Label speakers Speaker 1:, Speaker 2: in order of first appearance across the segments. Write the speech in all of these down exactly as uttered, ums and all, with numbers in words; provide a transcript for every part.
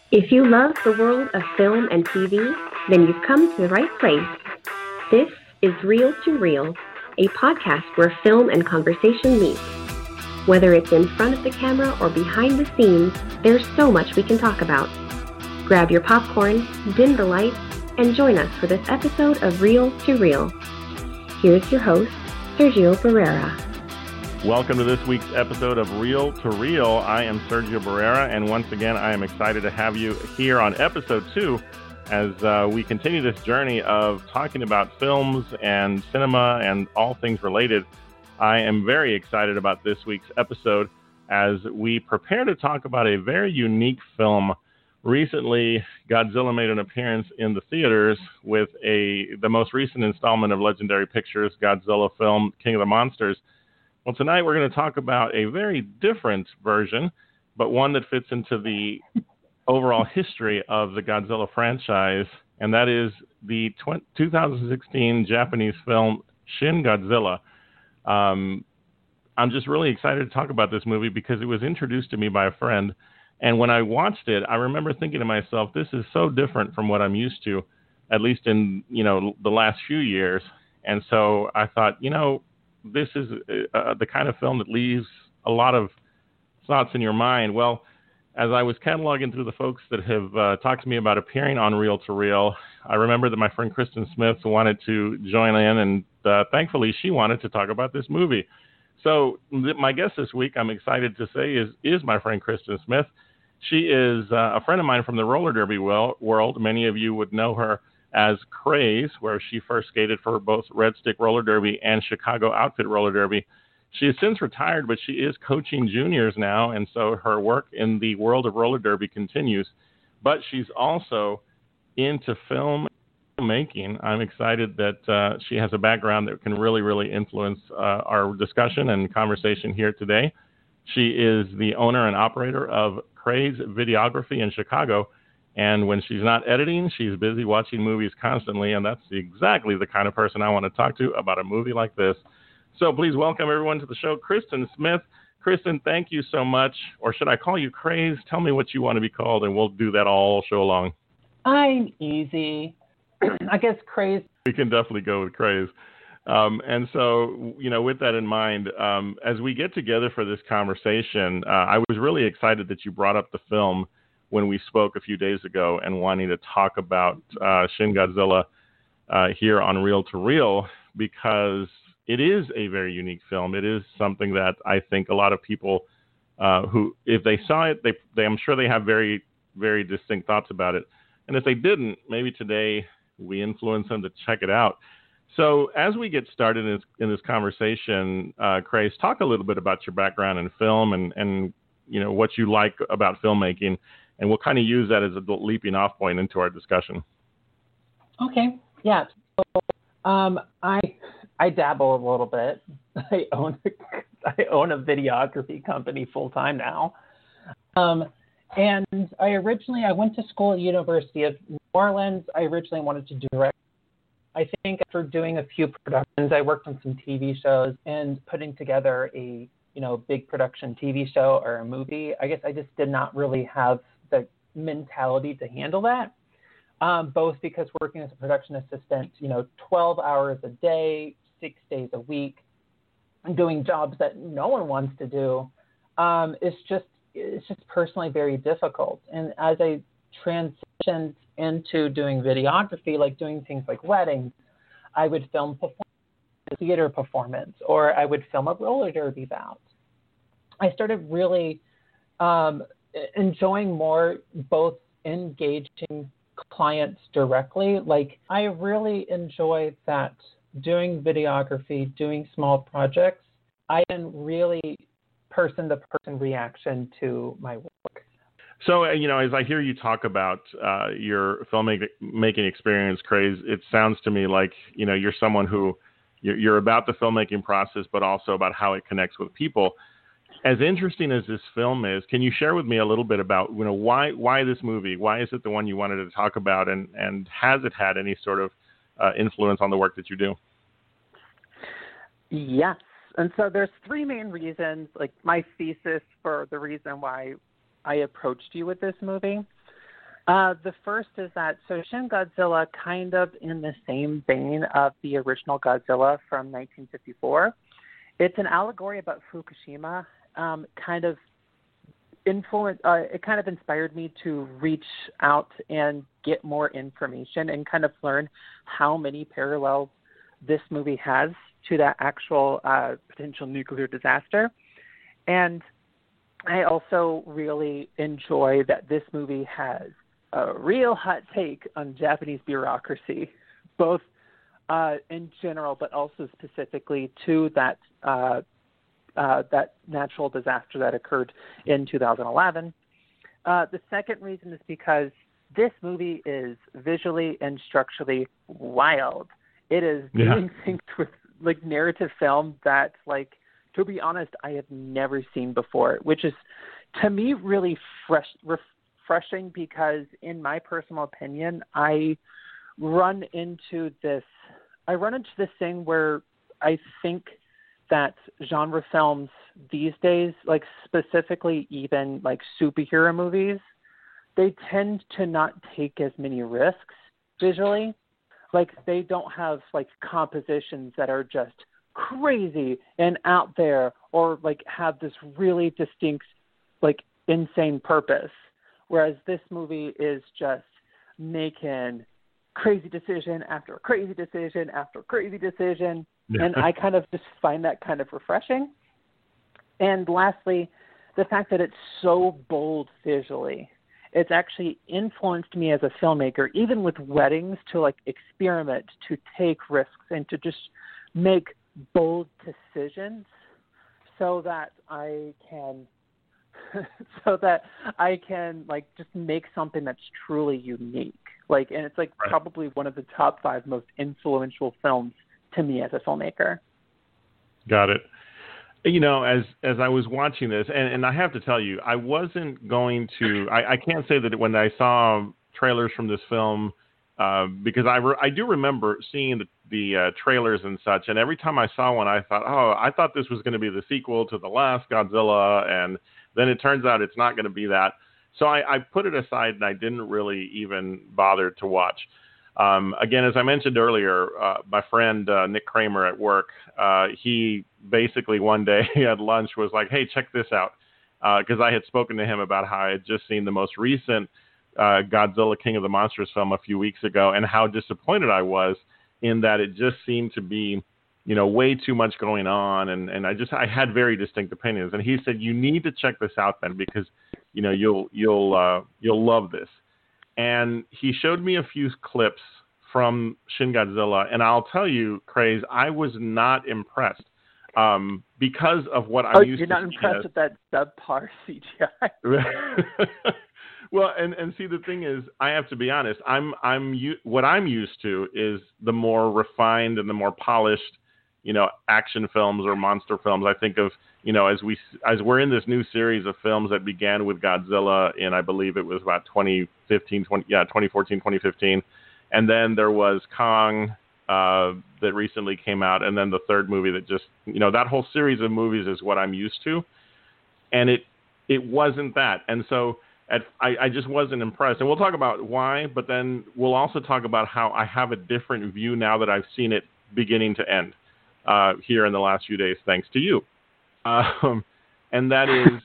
Speaker 1: If you love the world of film and T V, then you've come to the right place. This is Reel to Reel, a podcast where film and conversation meet. Whether it's in front of the camera or behind the scenes, there's so much we can talk about. Grab your popcorn, dim the lights, and join us for this episode of Reel to Reel. Here's your host, Sergio Barrera.
Speaker 2: Welcome to this week's episode of Reel to Reel. I am Sergio Barrera, and once again, I am excited to have you here on episode two as uh, we continue this journey of talking about films and cinema and all things related. I am very excited about this week's episode as we prepare to talk about a very unique film. Recently, Godzilla made an appearance in the theaters with a the most recent installment of Legendary Pictures' Godzilla film, King of the Monsters. Well, tonight we're going to talk about a very different version, but one that fits into the overall history of the Godzilla franchise, and that is the two thousand sixteen Japanese film Shin Godzilla. Um, I'm just really excited to talk about this movie because it was introduced to me by a friend, and when I watched it, I remember thinking to myself, this is so different from what I'm used to, at least in, you know, the last few years. And so I thought, you know, this is uh, the kind of film that leaves a lot of thoughts in your mind. Well, as I was cataloging through the folks that have uh, talked to me about appearing on Reel to Reel, I remember that my friend Kristen Smith wanted to join in, and uh, thankfully she wanted to talk about this movie. So th- my guest this week, I'm excited to say, is is my friend Kristen Smith. She is uh, a friend of mine from the roller derby wel- world. Many of you would know her as Craze, where she first skated for both Red Stick Roller Derby and Chicago Outfit Roller Derby. She has since retired, but she is coaching juniors now, and so her work in the world of roller derby continues. But she's also into film making. I'm excited that uh, she has a background that can really, really influence uh, our discussion and conversation here today. She is the owner and operator of Craze Videography in Chicago. And when she's not editing, she's busy watching movies constantly, and that's exactly the kind of person I want to talk to about a movie like this. So please welcome everyone to the show, Kristen Smith. Kristen, thank you so much. Or should I call you Craze? Tell me what you want to be called, and we'll do that all show long.
Speaker 3: I'm easy. I guess Craze.
Speaker 2: We can definitely go with Craze. Um, and so, you know, with that in mind, um, as we get together for this conversation, uh, I was really excited that you brought up the film when we spoke a few days ago and wanting to talk about uh, Shin Godzilla uh, here on Reel to Reel, because it is a very unique film. It is something that I think a lot of people uh, who, if they saw it, they, they, I'm sure they have very, very distinct thoughts about it. And if they didn't, maybe today we influence them to check it out. So as we get started in this, in this conversation, uh, Craze, talk a little bit about your background in film and, and you know what you like about filmmaking. And we'll kind of use that as a leaping off point into our discussion.
Speaker 3: Okay. Yeah. So, um, I I dabble a little bit. I own I own a videography company full time now. Um, and I originally I went to school at University of New Orleans. I originally wanted to direct. I think after doing a few productions, I worked on some T V shows and putting together a you know big production T V show or a movie. I guess I just did not really have the mentality to handle that, um, both because working as a production assistant, you know, twelve hours a day, six days a week, and doing jobs that no one wants to do, um, it's just it's just personally very difficult. And as I transitioned into doing videography, like doing things like weddings, I would film performance, theater performance, or I would film a roller derby bout. I started really um, enjoying more both engaging clients directly. Like I really enjoy that doing videography, doing small projects. I can really person to person reaction to my work.
Speaker 2: So, uh, you know, as I hear you talk about uh, your filmmaking experience, Craze, it sounds to me like, you know, you're someone who you're, you're about the filmmaking process, but also about how it connects with people. As interesting as this film is, can you share with me a little bit about, you know, why why this movie? Why is it the one you wanted to talk about? And, and has it had any sort of uh, influence on the work that you do?
Speaker 4: Yes. And so there's three main reasons, like my thesis for the reason why I approached you with this movie. Uh, the first is that, so Shin Godzilla, kind of in the same vein of the original Godzilla from nineteen fifty-four, it's an allegory about Fukushima, um, kind of influence, uh, it kind of inspired me to reach out and get more information and kind of learn how many parallels this movie has to that actual uh, potential nuclear disaster. And I also really enjoy that this movie has a real hot take on Japanese bureaucracy, both uh, in general, but also specifically to that uh, uh, that natural disaster that occurred in two thousand eleven. Uh, the second reason is because this movie is visually and structurally wild. It is
Speaker 2: yeah.
Speaker 4: doing things with like narrative film that, like, to be honest, I have never seen before, which is to me really fresh, refreshing because, in my personal opinion, I run into this. I run into this thing where I think that genre films these days, like specifically even like superhero movies, they tend to not take as many risks visually. Like, they don't have like compositions that are just crazy and out there, or like have this really distinct, like, insane purpose. Whereas this movie is just making crazy decision after crazy decision after crazy decision. And I kind of just find that kind of refreshing. And lastly, the fact that it's so bold visually. It's actually influenced me as a filmmaker, even with weddings, to like experiment, to take risks, and to just make bold decisions so that I can so that I can like just make something that's truly unique. Like, and it's like right. probably one of the top five most influential films to me as a filmmaker.
Speaker 2: Got it. You know, as as I was watching this, and, and I have to tell you, I wasn't going to, I, I can't say that when I saw trailers from this film, uh, because I, re, I do remember seeing the, the uh, trailers and such, and every time I saw one, I thought, oh, I thought this was going to be the sequel to the last Godzilla, and then it turns out it's not going to be that. So I, I put it aside, and I didn't really even bother to watch. Um, again, as I mentioned earlier, uh, my friend uh, Nick Kramer at work, uh, he basically one day at lunch was like, hey, check this out. Because uh, I had spoken to him about how I had just seen the most recent uh, Godzilla King of the Monsters film a few weeks ago, and how disappointed I was in that it just seemed to be, you know, way too much going on. And, and I just, I had very distinct opinions. And he said, you need to check this out, Ben, because, you know, you'll, you'll, uh, you'll love this. And he showed me a few clips from Shin Godzilla, and I'll tell you, Craze, I was not impressed um, because of what I'm
Speaker 4: oh,
Speaker 2: used to.
Speaker 4: You're not impressed
Speaker 2: as...
Speaker 4: with that subpar C G I.
Speaker 2: Well, and, and see, the thing is, I have to be honest. I'm I'm what I'm used to is the more refined and the more polished, you know, action films or monster films. I think of, you know, as we as we're in this new series of films that began with Godzilla in, I believe it was about twenty fifteen, twenty, yeah, twenty fourteen, twenty fifteen, and then there was Kong uh, that recently came out, and then the third movie that just, you know, that whole series of movies is what I'm used to, and it it wasn't that, and so at, I, I just wasn't impressed. And we'll talk about why, but then we'll also talk about how I have a different view now that I've seen it beginning to end. Uh, here in the last few days, thanks to you. Um, and that is,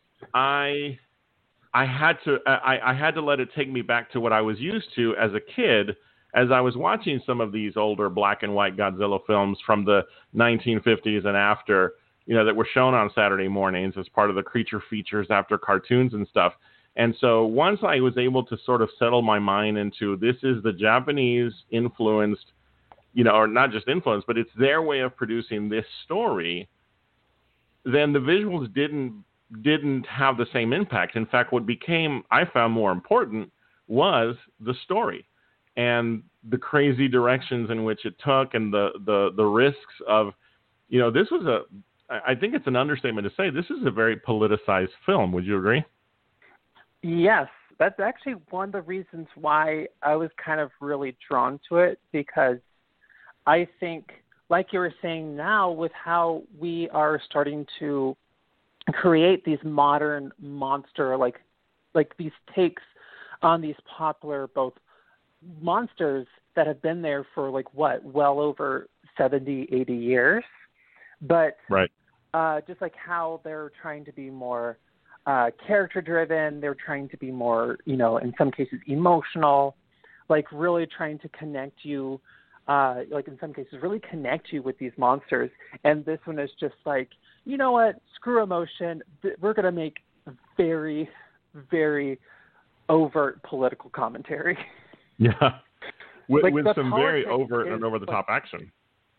Speaker 2: I I had to I, I had to let it take me back to what I was used to as a kid, as I was watching some of these older black and white Godzilla films from the nineteen fifties and after, you know, that were shown on Saturday mornings as part of the creature features after cartoons and stuff. And so once I was able to sort of settle my mind into this is the Japanese influenced, you know, or not just influence, but it's their way of producing this story, then the visuals didn't didn't have the same impact. In fact, what became, I found, more important was the story and the crazy directions in which it took, and the the the risks of, you know, this was a, I think it's an understatement to say this is a very politicized film. Would you agree?
Speaker 4: Yes. That's actually one of the reasons why I was kind of really drawn to it, because I think, like you were saying now, with how we are starting to create these modern monster, like like these takes on these popular both monsters that have been there for like what, well over seventy, eighty years, but
Speaker 2: right.
Speaker 4: uh, just like how they're trying to be more uh, character driven, they're trying to be more, you know, in some cases emotional, like really trying to connect you, uh, like in some cases really connect you with these monsters. And this one is just like, you know what, screw emotion. We're going to make very, very overt political commentary.
Speaker 2: Yeah. With,
Speaker 4: like
Speaker 2: with some very overt and over the top like, action.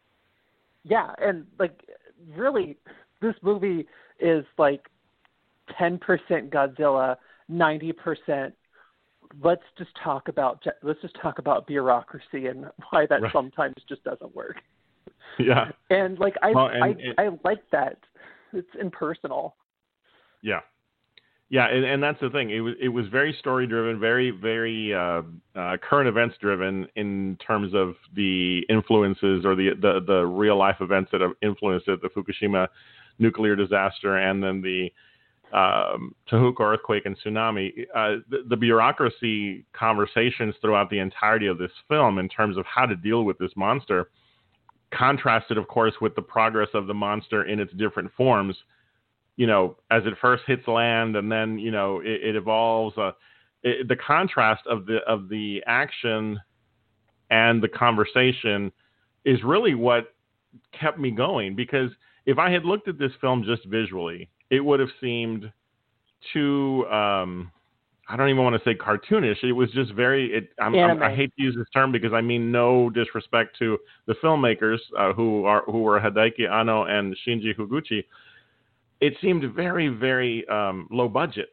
Speaker 4: Yeah. And like, really, this movie is like ten percent Godzilla, ninety percent let's just talk about let's just talk about bureaucracy and why that right. sometimes just doesn't work.
Speaker 2: Yeah.
Speaker 4: And like I
Speaker 2: well, and
Speaker 4: I,
Speaker 2: it,
Speaker 4: I like that. It's impersonal.
Speaker 2: Yeah. Yeah, and, and that's the thing. It was it was very story driven, very very uh, uh, current events driven in terms of the influences or the, the the real life events that have influenced it, the Fukushima nuclear disaster, and then the um, Tohoku earthquake and tsunami. Uh, the, the bureaucracy conversations throughout the entirety of this film, in terms of how to deal with this monster, contrasted, of course, with the progress of the monster in its different forms. You know, as it first hits land, and then you know it, it evolves. Uh, it, the contrast of the of the action and the conversation is really what kept me going. Because if I had looked at this film just visually, it would have seemed too. Um, I don't even want to say cartoonish. It was just very. It, I'm, I'm, I hate to use this term because I mean no disrespect to the filmmakers uh, who are who were Hideaki Anno and Shinji Higuchi. It seemed very, very um, low budget.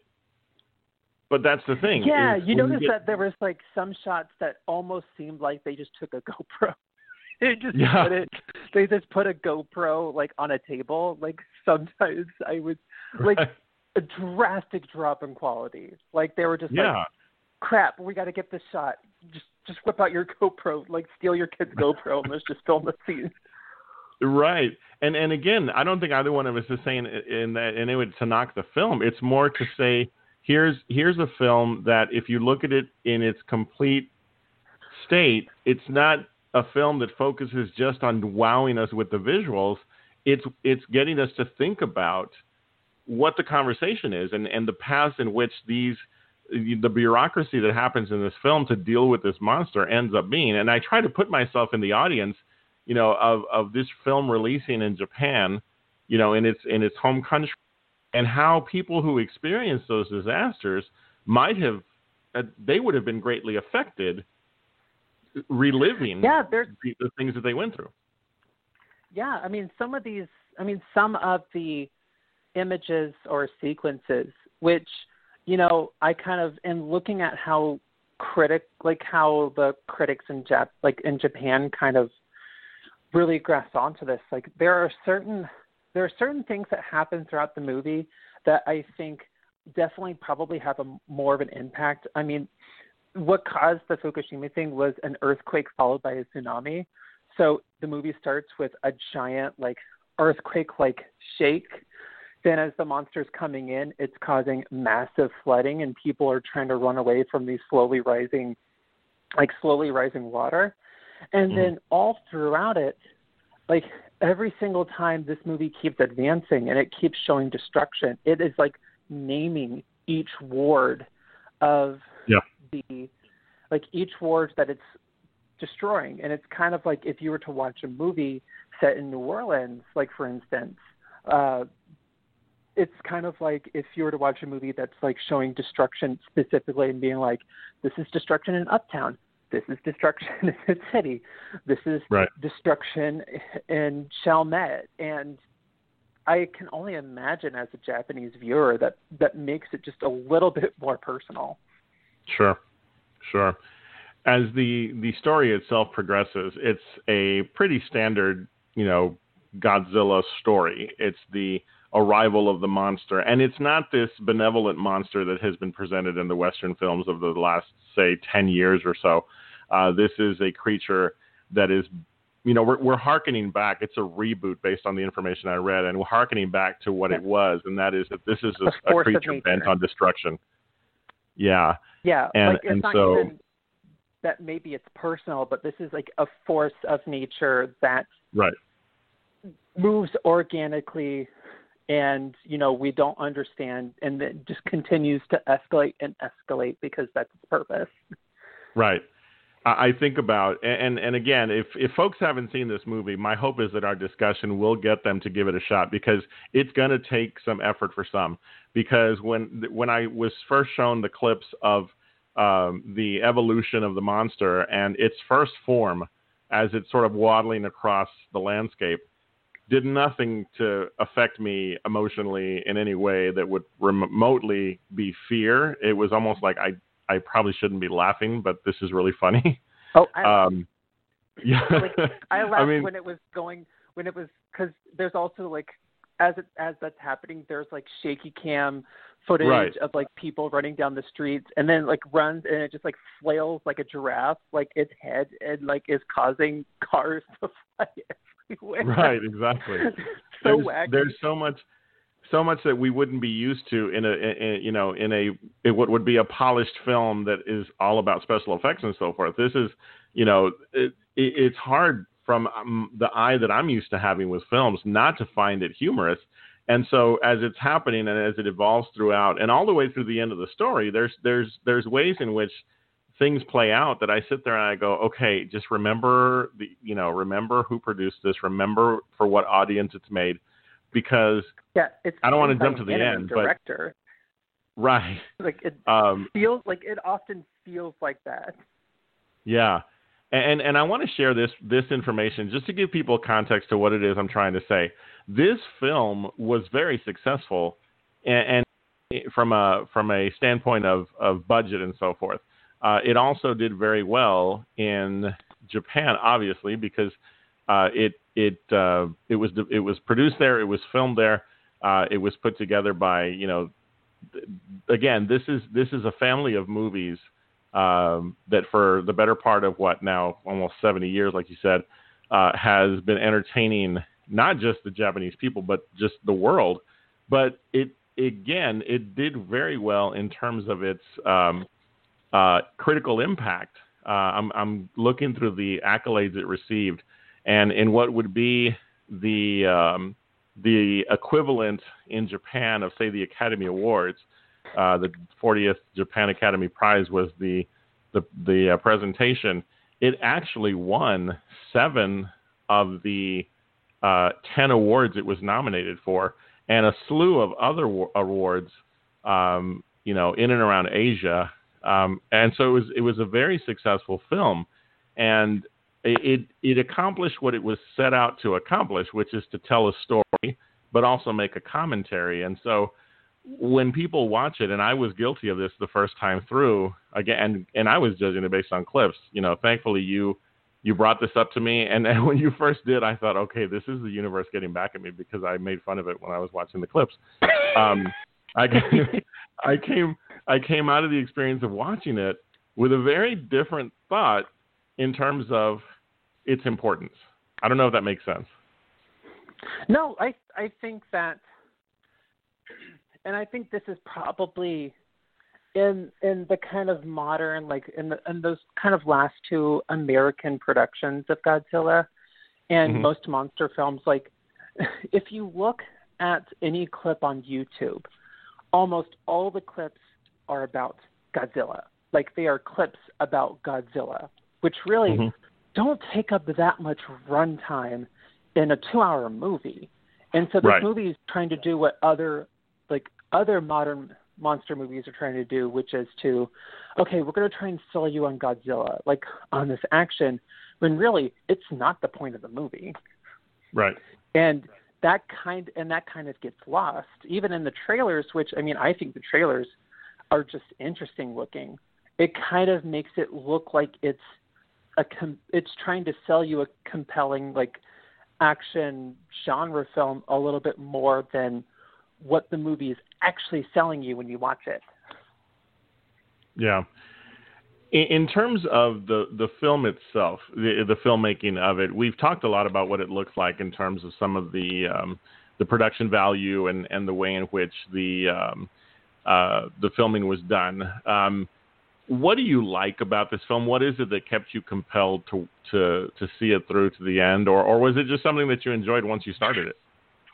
Speaker 2: But that's the thing.
Speaker 4: Yeah, you notice
Speaker 2: you get...
Speaker 4: that there was like some shots that almost seemed like they just took a GoPro. they just
Speaker 2: yeah.
Speaker 4: put it. They just put a GoPro like on a table. Like sometimes I would like right. a drastic drop in quality. Like they were just
Speaker 2: yeah.
Speaker 4: like, crap, we got to get this shot. Just, just whip out your GoPro. Like steal your kid's GoPro and let's just film the scene.
Speaker 2: Right. And and again, I don't think either one of us is saying in that in it to knock the film. It's more to say here's here's a film that if you look at it in its complete state, it's not a film that focuses just on wowing us with the visuals. It's it's getting us to think about what the conversation is and, and the paths in which these the bureaucracy that happens in this film to deal with this monster ends up being. And I try to put myself in the audience, you know, of, of this film releasing in Japan, you know, in its in its home country, and how people who experienced those disasters might have, uh, they would have been greatly affected, reliving
Speaker 4: yeah,
Speaker 2: the, the things that they went through.
Speaker 4: Yeah, I mean, some of these, I mean, some of the images or sequences, which, you know, I kind of, in looking at how critic, like how the critics in Jap, like in Japan kind of really grasp onto this. Like there are certain there are certain things that happen throughout the movie that I think definitely probably have a more of an impact. I mean, what caused the Fukushima thing was an earthquake followed by a tsunami. So the movie starts with a giant like earthquake like shake. Then as the monster's coming in, it's causing massive flooding and people are trying to run away from these slowly rising like slowly rising water. And mm. then all throughout it, like every single time this movie keeps advancing and it keeps showing destruction, it is like naming each ward of
Speaker 2: yeah.
Speaker 4: the, like each ward that it's destroying. And it's kind of like if you were to watch a movie set in New Orleans, like for instance, uh, it's kind of like if you were to watch a movie that's like showing destruction specifically and being like, this is destruction in Uptown. This is destruction in the city. This is
Speaker 2: right.
Speaker 4: destruction in Chalmette. And I can only imagine as a Japanese viewer that that makes it just a little bit more personal.
Speaker 2: Sure, sure. As the, the story itself progresses, it's a pretty standard, you know, Godzilla story. It's the arrival of the monster. And it's not this benevolent monster that has been presented in the Western films of the last, say, ten years or so. Uh, this is a creature that is, you know, we're, we're hearkening back. It's a reboot based on the information I read, and we're hearkening back to what it was, and that is that this is a, a creature bent on destruction. Yeah.
Speaker 4: Yeah,
Speaker 2: and
Speaker 4: like it's
Speaker 2: and
Speaker 4: not
Speaker 2: so
Speaker 4: even that maybe it's personal, but this is like a force of nature that
Speaker 2: right.
Speaker 4: moves organically, and you know we don't understand, and it just continues to escalate and escalate because that's its purpose.
Speaker 2: Right. I think about, and and again, if, if folks haven't seen this movie, my hope is that our discussion will get them to give it a shot, because it's going to take some effort for some. Because when when I was first shown the clips of um, the evolution of the monster and its first form as it's sort of waddling across the landscape, did nothing to affect me emotionally in any way that would remotely be fear. It was almost like I I probably shouldn't be laughing, but this is really funny.
Speaker 4: Oh, I,
Speaker 2: um, yeah.
Speaker 4: like, I laughed
Speaker 2: I mean,
Speaker 4: when it was going, when it was, because there's also like, as it, as that's happening, there's like shaky cam footage
Speaker 2: right.
Speaker 4: of like people running down the streets, and then like runs and it just like flails like a giraffe, like its head, and like is causing cars to fly everywhere.
Speaker 2: Right, exactly.
Speaker 4: so
Speaker 2: there's,
Speaker 4: wacky.
Speaker 2: There's so much. So much that we wouldn't be used to in a, in, you know, in a it, what would be a polished film that is all about special effects and so forth. This is, you know, it, it, it's hard from um, the eye that I'm used to having with films not to find it humorous. And so as it's happening and as it evolves throughout and all the way through the end of the story, there's there's there's ways in which things play out that I sit there and I go, okay, just remember the, you know, remember who produced this, remember for what audience it's made. Because
Speaker 4: yeah, it's
Speaker 2: I don't want to jump
Speaker 4: by
Speaker 2: to the
Speaker 4: an
Speaker 2: end,
Speaker 4: director.
Speaker 2: but right,
Speaker 4: like it
Speaker 2: um,
Speaker 4: feels like it often feels like that.
Speaker 2: Yeah, and and I want to share this this information just to give people context to what it is I'm trying to say. This film was very successful, and, and from a from a standpoint of, of budget and so forth, uh, it also did very well in Japan, obviously because uh, it. It uh, it was it was produced there. It was filmed there. Uh, it was put together by you know. Th- again, this is this is a family of movies um, that for the better part of what now almost seventy years, like you said, uh, has been entertaining not just the Japanese people but just the world. But it again, it did very well in terms of its um, uh, critical impact. Uh, I'm I'm looking through the accolades it received. And in what would be the um, the equivalent in Japan of, say, the Academy Awards, uh, the fortieth Japan Academy Prize was the the, the uh, presentation. It actually won seven of the uh, ten awards it was nominated for, and a slew of other w- awards, um, you know, in and around Asia. Um, and so it was it was a very successful film, and It it accomplished what it was set out to accomplish, which is to tell a story, but also make a commentary. And so when people watch it, and I was guilty of this the first time through, again, and, and I was judging it based on clips. You know, thankfully you you brought this up to me, and, and when you first did, I thought, okay, this is the universe getting back at me because I made fun of it when I was watching the clips. Um, I I came I came out of the experience of watching it with a very different thought in terms of its importance. I don't know if that makes sense.
Speaker 4: No, I I think that, and I think this is probably in in the kind of modern, like in the, in those kind of last two American productions of Godzilla and
Speaker 2: Mm-hmm.
Speaker 4: most monster films. Like, if you look at any clip on YouTube, almost all the clips are about Godzilla. Like, they are clips about Godzilla, which really
Speaker 2: Mm-hmm.
Speaker 4: don't take up that much runtime in a two-hour movie. And so this
Speaker 2: Right.
Speaker 4: movie is trying to do what other, like other modern monster movies are trying to do, which is to, okay, we're going to try and sell you on Godzilla, like on this action, when really it's not the point of the movie.
Speaker 2: Right.
Speaker 4: And that kind and that kind of gets lost, even in the trailers, which, I mean, I think the trailers are just interesting looking. It kind of makes it look like it's a com- it's trying to sell you a compelling, like, action genre film a little bit more than what the movie is actually selling you when you watch it.
Speaker 2: Yeah. In, in terms of the, the film itself, the, the filmmaking of it, we've talked a lot about what it looks like in terms of some of the um, the production value and, and the way in which the um, uh, the filming was done. Um, what do you like about this film? What is it that kept you compelled to to to see it through to the end, or or was it just something that you enjoyed once you started it?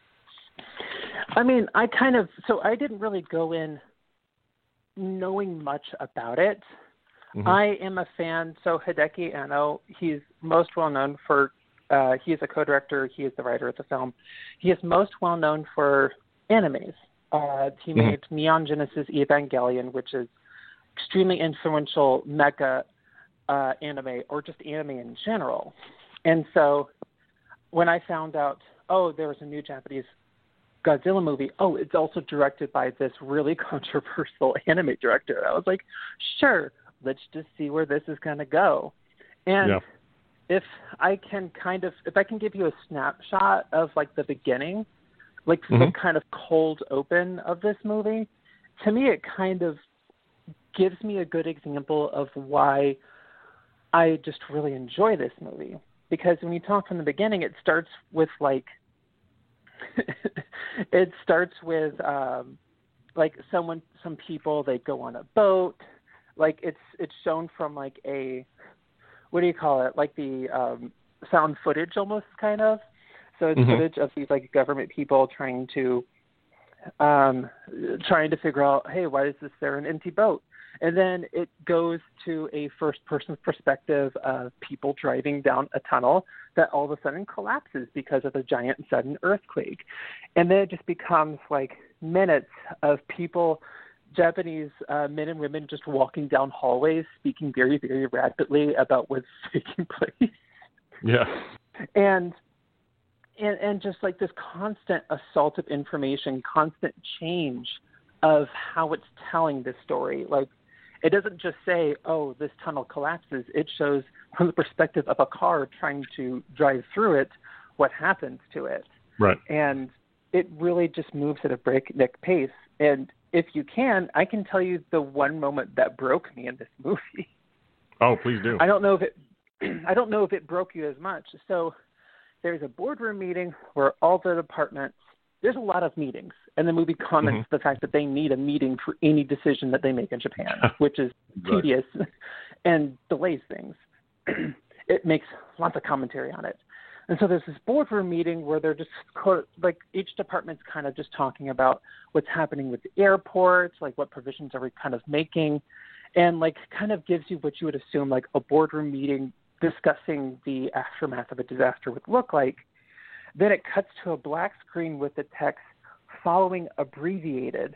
Speaker 4: I mean, I kind of so I didn't really go in knowing much about it. Mm-hmm. I am a fan. So Hideki Anno, he's most well known for. Uh, he is a co-director. He is the writer of the film. He is most well known for animes. Uh, he
Speaker 2: mm-hmm.
Speaker 4: made Neon Genesis Evangelion, which is extremely influential mecha uh, anime, or just anime in general. And so when I found out, oh, there was a new Japanese Godzilla movie, oh, it's also directed by this really controversial anime director, I was like, sure, let's just see where this is going to go. And yeah. If I can kind of, if I can give you a snapshot of like the beginning, like mm-hmm. the kind of cold open of this movie, to me it kind of gives me a good example of why I just really enjoy this movie. Because when you talk from the beginning, it starts with like, it starts with um, like someone, some people, they go on a boat, like it's it's shown from like a, what do you call it? Like the um, found footage almost kind of. So it's mm-hmm. footage of these like government people trying to um, trying to figure out, hey, why is this there an empty boat? And then it goes to a first person perspective of people driving down a tunnel that all of a sudden collapses because of a giant sudden earthquake. And then it just becomes like minutes of people, Japanese uh, men and women just walking down hallways, speaking very, very rapidly about what's taking place.
Speaker 2: Yeah.
Speaker 4: And, and and just like this constant assault of information, constant change of how it's telling this story. Like, it doesn't just say, oh, this tunnel collapses. It shows from the perspective of a car trying to drive through it, what happens to it.
Speaker 2: Right.
Speaker 4: And it really just moves at a breakneck pace. And if you can, I can tell you the one moment that broke me in this movie.
Speaker 2: Oh, please do.
Speaker 4: I don't know if it, I don't know if it broke you as much. So there's a boardroom meeting where all the departments, there's a lot of meetings, and the movie comments mm-hmm. the fact that they need a meeting for any decision that they make in Japan, which is right. tedious and delays things. It makes lots of commentary on it. And so there's this boardroom meeting where they're just like each department's kind of just talking about what's happening with the airports, like what provisions are we kind of making, and like kind of gives you what you would assume like a boardroom meeting discussing the aftermath of a disaster would look like. Then it cuts to a black screen with the text following abbreviated,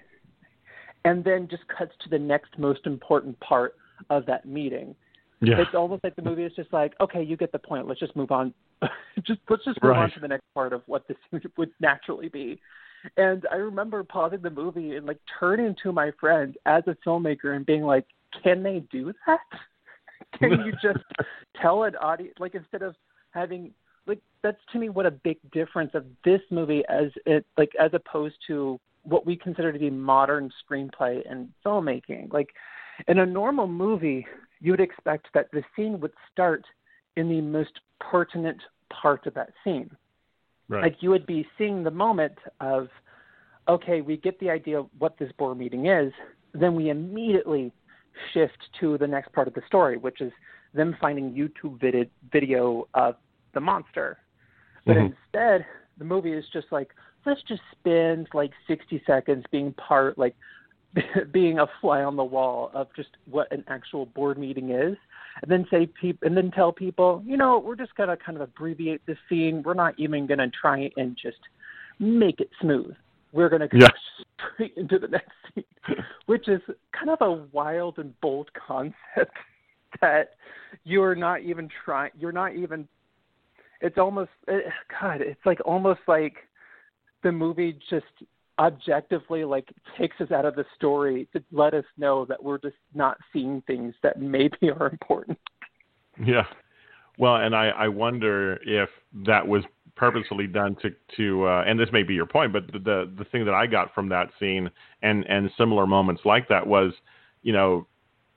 Speaker 4: and then just cuts to the next most important part of that meeting. Yeah. It's almost like the movie is just like, okay, you get the point. Let's just move on. just let's just move right. on to the next part of what this would naturally be. And I remember pausing the movie and like turning to my friend as a filmmaker and being like, can they do that? Can you just tell an audience, like instead of having, like that's to me what a big difference of this movie as it, like as opposed to what we consider to be modern screenplay and filmmaking. Like in a normal movie, you would expect that the scene would start in the most pertinent part of that scene.
Speaker 2: Right.
Speaker 4: Like you would be seeing the moment of, okay, we get the idea of what this board meeting is, then we immediately shift to the next part of the story, which is them finding YouTube vid- video of the monster. But mm-hmm. instead, the movie is just like, let's just spend like sixty seconds being part, like being a fly on the wall of just what an actual board meeting is, and then say peop- and then tell people, you know, we're just gonna kind of abbreviate this scene. We're not even gonna try and just make it smooth. We're gonna go
Speaker 2: yeah.
Speaker 4: straight into the next scene, which is kind of a wild and bold concept that you're not even trying. You're not even. It's almost it, God. It's like almost like the movie just objectively like takes us out of the story to let us know that we're just not seeing things that maybe are important.
Speaker 2: Yeah. Well, and I, I wonder if that was purposefully done to, to uh, and this may be your point, but the, the the thing that I got from that scene and, and similar moments like that was, you know,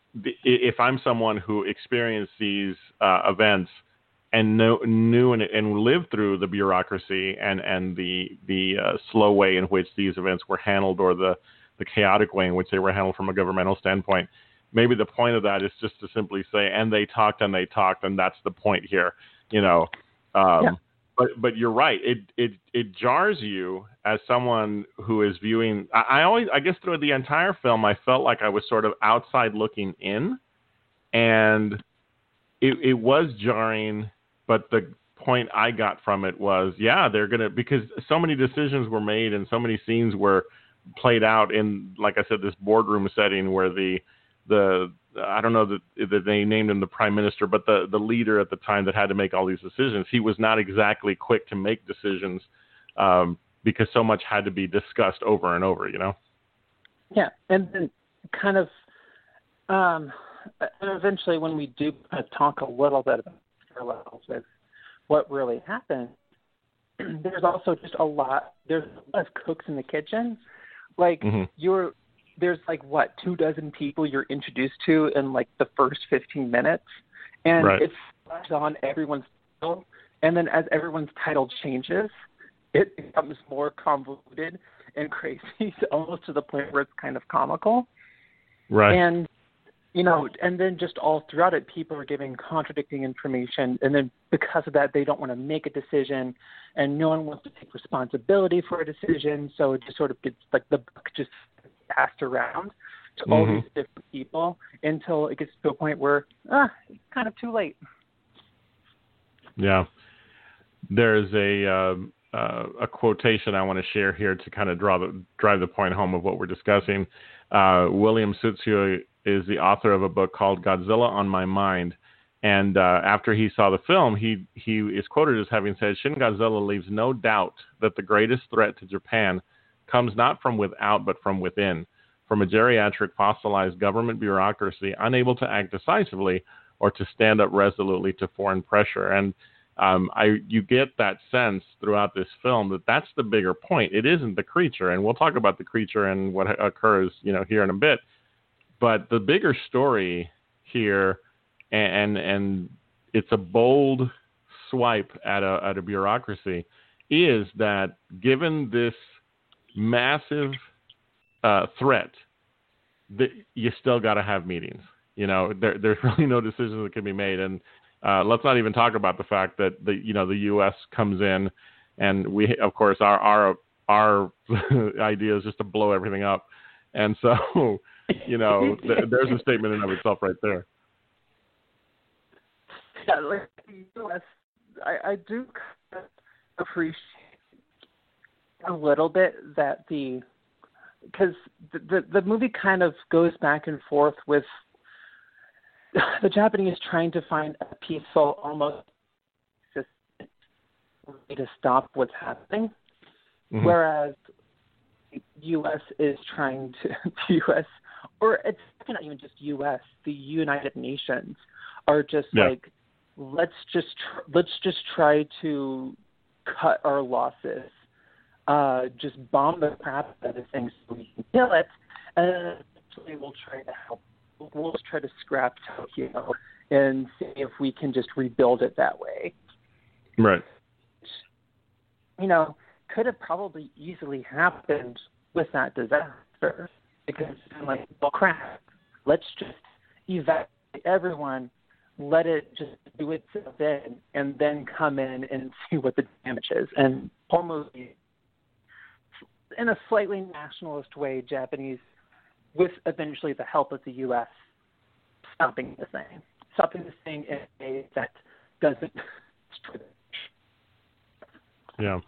Speaker 2: if I'm someone who experienced these uh, events and know, knew and, and lived through the bureaucracy and, and the the uh, slow way in which these events were handled, or the, the chaotic way in which they were handled from a governmental standpoint, maybe the point of that is just to simply say, and they talked and they talked, and that's the point here, you know. Um,
Speaker 4: yeah.
Speaker 2: But but you're right. It it it jars you as someone who is viewing. I, I always, I guess, through the entire film, I felt like I was sort of outside looking in, and it it was jarring. But the point I got from it was, yeah, they're gonna, because so many decisions were made and so many scenes were played out in, like I said, this boardroom setting where the the I don't know that, that they named him the prime minister, but the, the leader at the time that had to make all these decisions, he was not exactly quick to make decisions um, because so much had to be discussed over and over, you know?
Speaker 4: Yeah, and then kind of um, eventually when we do kind of talk a little bit about parallels with what really happened, there's also just a lot, there's a lot of cooks in the kitchen. Like, mm-hmm. you're, there's like, what, two dozen people you're introduced to in like the first fifteen minutes. And right. it's on everyone's title. And then as everyone's title changes, it becomes more convoluted and crazy, almost to the point where it's kind of comical.
Speaker 2: Right.
Speaker 4: And, you know, and then just all throughout it, people are giving contradicting information. And then because of that, they don't want to make a decision and no one wants to take responsibility for a decision. So it just sort of gets like the buck just passed around to mm-hmm. all these different people until it gets to a point where, ah, it's kind of too late.
Speaker 2: Yeah. There's a, uh, uh, a quotation I want to share here to kind of draw the, drive the point home of what we're discussing. Uh, William Sutsuo is the author of a book called Godzilla on My Mind. And uh, after he saw the film, he, he is quoted as having said, Shin Godzilla leaves no doubt that the greatest threat to Japan comes not from without, but from within, from a geriatric fossilized government bureaucracy unable to act decisively or to stand up resolutely to foreign pressure. And um, I, you get that sense throughout this film that that's the bigger point. It isn't the creature, and we'll talk about the creature and what occurs, you know, here in a bit. But the bigger story here, and and it's a bold swipe at a at a bureaucracy, is that given this massive uh, threat, that you still got to have meetings. You know, there, there's really no decisions that can be made, and uh, let's not even talk about the fact that the you know the U S comes in, and we of course our our our idea is just to blow everything up, and so you know th- there's a statement in of itself right there.
Speaker 4: Yeah, like the U S, I, I do appreciate a little bit that the because the, the the movie kind of goes back and forth with the Japanese trying to find a peaceful, almost way to stop what's happening, mm-hmm. whereas the U S is trying to the U S or it's not even just U S the United Nations are just yeah. like let's just tr- let's just try to cut our losses. Uh, just bomb the crap out of the thing so we can kill it, and eventually we'll try to help. We'll just try to scrap Tokyo and see if we can just rebuild it that way.
Speaker 2: Right.
Speaker 4: You know, could have probably easily happened with that disaster because it's like, well, crap, let's just evacuate everyone, let it just do itself in, and then come in and see what the damage is. And whole movie, in a slightly nationalist way, Japanese, with eventually the help of the U S, stopping the thing. Stopping the thing in a way that doesn't destroy it.
Speaker 2: Yeah.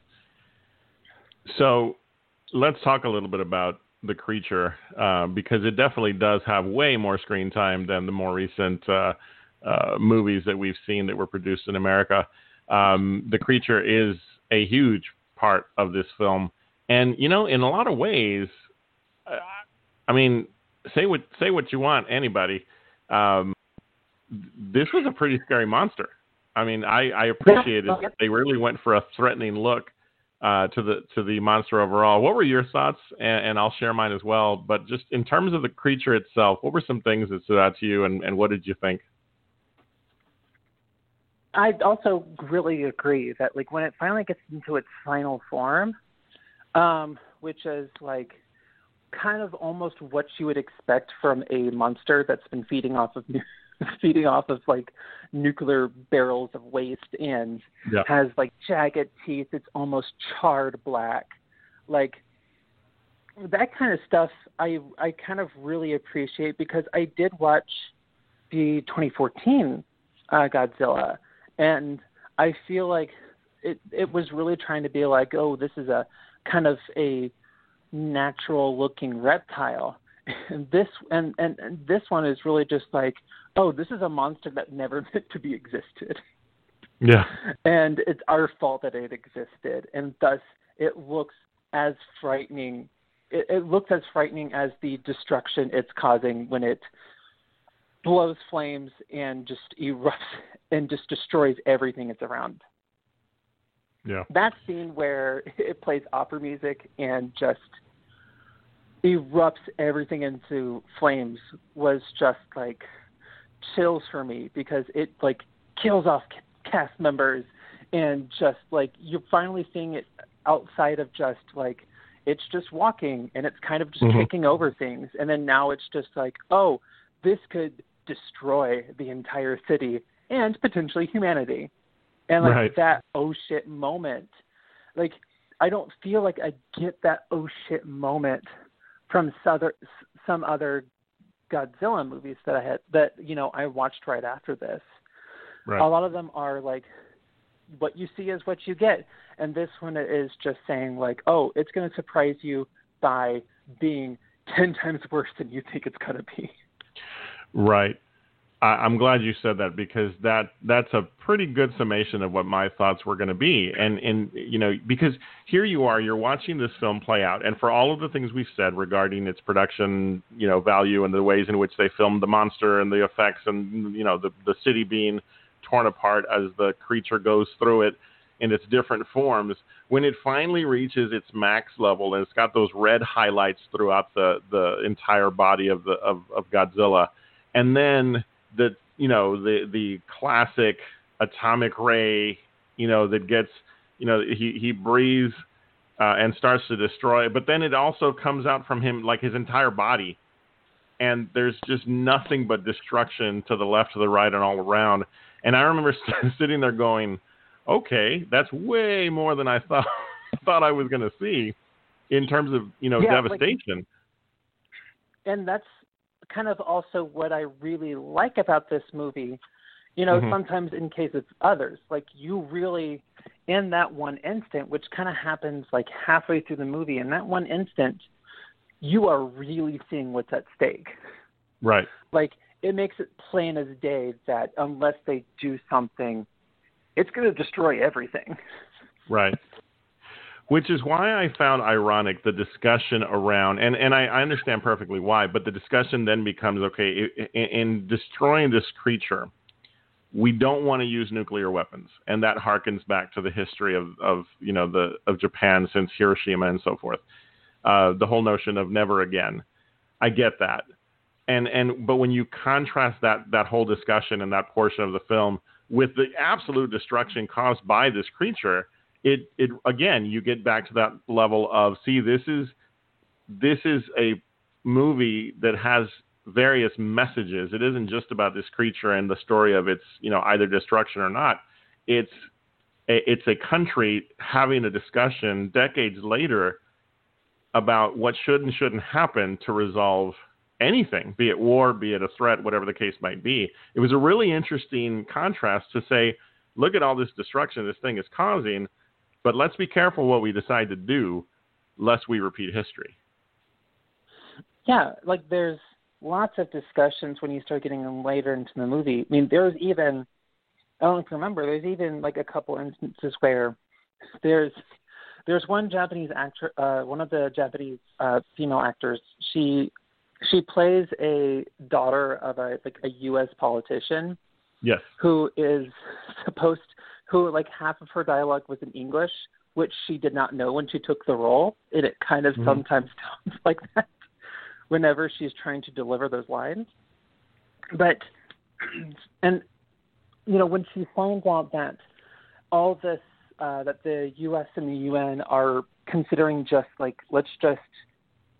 Speaker 2: So let's talk a little bit about the creature, uh, because it definitely does have way more screen time than the more recent uh, uh, movies that we've seen that were produced in America. Um, the creature is a huge part of this film. And, you know, in a lot of ways, uh, I mean, say what say what you want, anybody. Um, this was a pretty scary monster. I mean, I, I appreciated that they really went for a threatening look uh, to the to the monster overall. What were your thoughts? And, and I'll share mine as well. But just in terms of the creature itself, what were some things that stood out to you, and, and what did you think?
Speaker 4: I also really agree that, like, when it finally gets into its final form, Um, which is like kind of almost what you would expect from a monster that's been feeding off of feeding off of like nuclear barrels of waste and
Speaker 2: yeah.
Speaker 4: has like jagged teeth. It's almost charred black. Like that kind of stuff I I kind of really appreciate because I did watch the twenty fourteen uh, Godzilla, and I feel like it it was really trying to be like, oh, this is a kind of a natural looking reptile. And this and, and, and this one is really just like, oh, this is a monster that never meant to be existed.
Speaker 2: Yeah.
Speaker 4: And it's our fault that it existed, and thus it looks as frightening. It, it looks as frightening as the destruction it's causing when it blows flames and just erupts and just destroys everything it's around.
Speaker 2: Yeah.
Speaker 4: That scene where it plays opera music and just erupts everything into flames was just like chills for me because it like kills off cast members and just like you're finally seeing it outside of just like it's just walking and it's kind of just
Speaker 2: mm-hmm.
Speaker 4: taking over things, and then now it's just like, oh, this could destroy the entire city and potentially humanity. And like
Speaker 2: right.
Speaker 4: that oh shit moment, like I don't feel like I get that oh shit moment from other, some other Godzilla movies that I had that, you know, I watched right after this.
Speaker 2: Right.
Speaker 4: A lot of them are like, what you see is what you get. And this one is just saying like, oh, it's going to surprise you by being ten times worse than you think it's going to be.
Speaker 2: Right. I, I'm glad you said that because that that's a pretty good summation of what my thoughts were going to be. And, and, you know, because here you are, you're watching this film play out. And for all of the things we've said regarding its production, you know, value and the ways in which they filmed the monster and the effects and, you know, the, the city being torn apart as the creature goes through it in its different forms, when it finally reaches its max level and it's got those red highlights throughout the, the entire body of the of, of Godzilla, and then the you know the the classic atomic ray, you know, that gets, you know, he he breathes uh, and starts to destroy, but then it also comes out from him like his entire body, and there's just nothing but destruction to the left, to the right, and all around. And I remember sitting there going, okay, that's way more than I thought thought I was going to see in terms of, you know,
Speaker 4: yeah,
Speaker 2: devastation.
Speaker 4: Like, and that's kind of also what I really like about this movie. You know, mm-hmm. sometimes in case of others, like you really, in that one instant, which kind of happens like halfway through the movie, in that one instant, you are really seeing what's at stake.
Speaker 2: Right.
Speaker 4: Like, it makes it plain as day that unless they do something, it's going to destroy everything. Right.
Speaker 2: Which is why I found ironic the discussion around, and, and I, I understand perfectly why, but the discussion then becomes, okay, in, in destroying this creature, we don't want to use nuclear weapons. And that harkens back to the history of, of you know, the of Japan since Hiroshima and so forth. Uh, the whole notion of never again. I get that. And and but when you contrast that that whole discussion and that portion of the film with the absolute destruction caused by this creature, it it again you get back to that level of, see, this is this is a movie that has various messages. It isn't just about this creature and the story of its, you know, either destruction or not. It's a, it's a country having a discussion decades later about what should and shouldn't happen to resolve anything, be it war, be it a threat, whatever the case might be. It was a really interesting contrast to say, look at all this destruction this thing is causing, but let's be careful what we decide to do, lest we repeat history.
Speaker 4: Yeah, like there's lots of discussions when you start getting later into the movie. I mean, there's even, I don't know if you remember, there's even like a couple instances where there's there's one Japanese actor, uh, one of the Japanese uh, female actors, she She plays a daughter of a like a U S politician.
Speaker 2: Yes.
Speaker 4: Who is supposed who like half of her dialogue was in English, which she did not know when she took the role. And it kind of mm-hmm. sometimes sounds like that whenever she's trying to deliver those lines. But and you know, when she finds out that all this uh, that the U S and the U N are considering just like let's just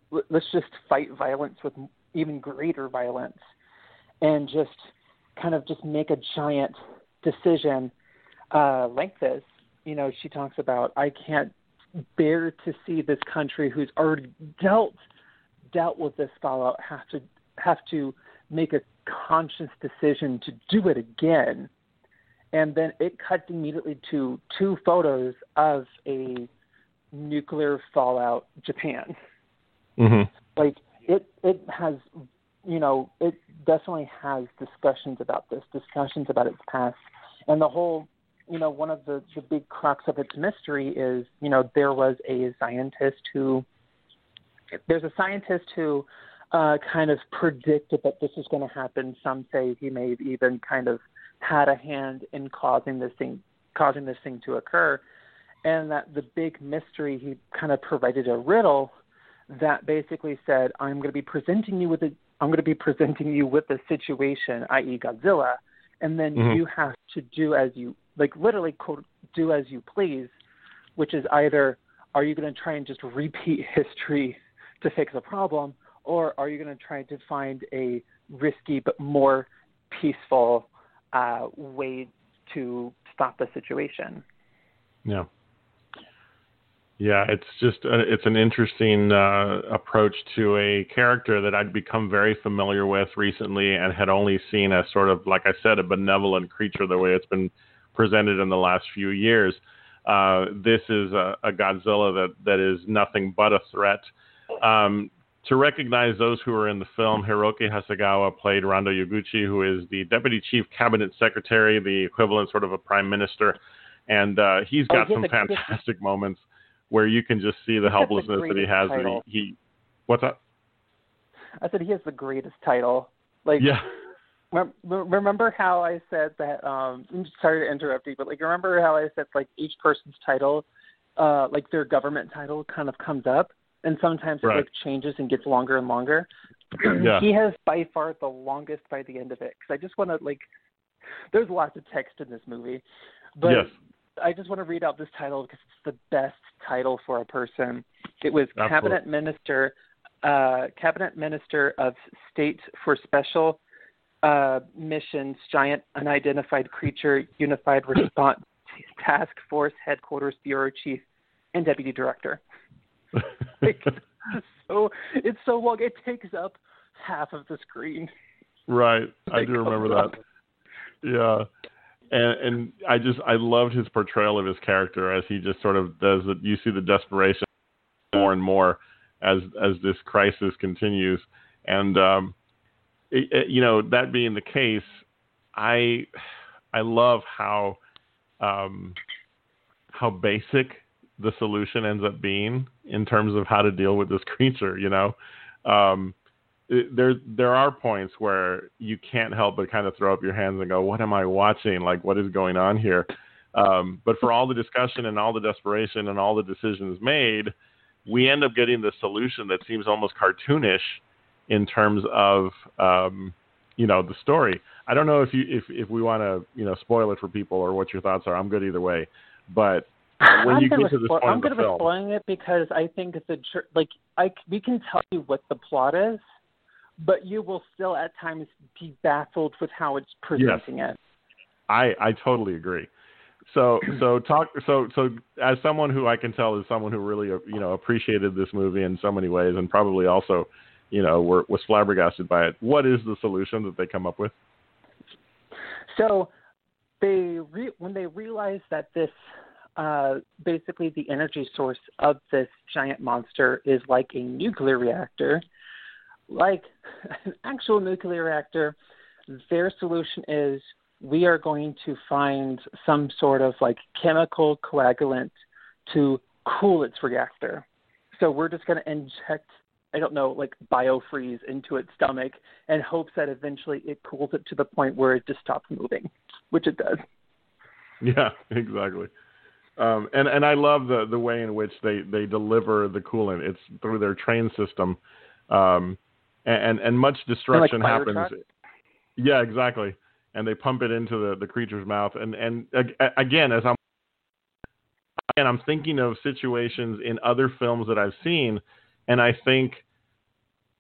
Speaker 4: let's just fight violence with even greater violence, and just kind of just make a giant decision uh, like this. You know, she talks about, I can't bear to see this country who's already dealt dealt with this fallout have to have to make a conscious decision to do it again. And then it cuts immediately to two photos of a nuclear fallout Japan.
Speaker 2: Mm-hmm.
Speaker 4: Like it, it has, you know, it definitely has discussions about this, discussions about its past, and the whole, you know, one of the, the big crux of its mystery is, you know, there was a scientist who, there's a scientist who uh, kind of predicted that this was going to happen. Some say he may have even kind of had a hand in causing this thing, causing this thing to occur. And that the big mystery, he kind of provided a riddle that basically said, I'm going to be presenting you with a, I'm going to be presenting you with a situation, that is. Godzilla, and then mm-hmm. you have to do as you, like literally quote, do as you please, which is either, are you going to try and just repeat history to fix a problem, or are you going to try to find a risky but more peaceful uh, way to stop the situation?
Speaker 2: Yeah. Yeah, it's just a, it's an interesting uh, approach to a character that I'd become very familiar with recently and had only seen as sort of, like I said, a benevolent creature the way it's been presented in the last few years. Uh, this is a, a Godzilla that, that is nothing but a threat. Um, to recognize those who were in the film, Hiroki Hasegawa played Rando Yoguchi, who is the Deputy Chief Cabinet Secretary, the equivalent sort of a Prime Minister. And uh, he's got oh, some a, fantastic moments where you can just see the helplessness the that he has. That he, he, what's that?
Speaker 4: I said he has the greatest title. Like,
Speaker 2: yeah.
Speaker 4: Remember how I said that? Um, I'm sorry to interrupt you, but like, remember how I said like each person's title, uh, like their government title, kind of comes up, and sometimes right. it like changes and gets longer and longer. Yeah. He has by far the longest by the end of it. Because I just want to like, there's lots of text in this movie, but
Speaker 2: yes.
Speaker 4: I just want to read out this title because it's the best title for a person. It was Absolutely. Cabinet Minister, uh, Cabinet Minister of State for Special uh, Missions, Giant Unidentified Creature, Unified Response Task Force Headquarters Bureau Chief, and Deputy Director. Like, so it's so long; it takes up half of the screen.
Speaker 2: Right, I do remember that. Yeah. And, and I just, I loved his portrayal of his character as he just sort of does it. You see the desperation more and more as, as this crisis continues. And, um, it, it, you know, that being the case, I, I love how, um, how basic the solution ends up being in terms of how to deal with this creature, you know, um, There, there are points where you can't help but kind of throw up your hands and go, "What am I watching? Like, what is going on here?" Um, but for all the discussion and all the desperation and all the decisions made, we end up getting the solution that seems almost cartoonish in terms of, um, you know, the story. I don't know if you, if, if we want to, you know, spoil it for people or what your thoughts are. I'm good either way. But when
Speaker 4: I'm
Speaker 2: you get
Speaker 4: to
Speaker 2: to this
Speaker 4: spo-
Speaker 2: point
Speaker 4: I'm
Speaker 2: of the
Speaker 4: going to be
Speaker 2: film,
Speaker 4: spoiling it because I think the like I we can tell you what the plot is, but you will still at times be baffled with how it's presenting
Speaker 2: yes.
Speaker 4: it.
Speaker 2: I, I totally agree. So so talk so so as someone who I can tell is someone who really you know appreciated this movie in so many ways and probably also you know were, was flabbergasted by it. What is the solution that they come up with?
Speaker 4: So they re- when they realize that this uh, basically the energy source of this giant monster is like a nuclear reactor. Like an actual nuclear reactor, their solution is we are going to find some sort of like chemical coagulant to cool its reactor. So we're just going to inject, I don't know, like biofreeze into its stomach and hopes that eventually it cools it to the point where it just stops moving, which it does.
Speaker 2: Yeah, exactly. Um, and, and I love the, the way in which they, they deliver the coolant. It's through their train system. Um, And, and much destruction
Speaker 4: like
Speaker 2: happens.
Speaker 4: Truck?
Speaker 2: Yeah, exactly. And they pump it into the, the creature's mouth. And, and again, as I'm again, I'm thinking of situations in other films that I've seen, and I think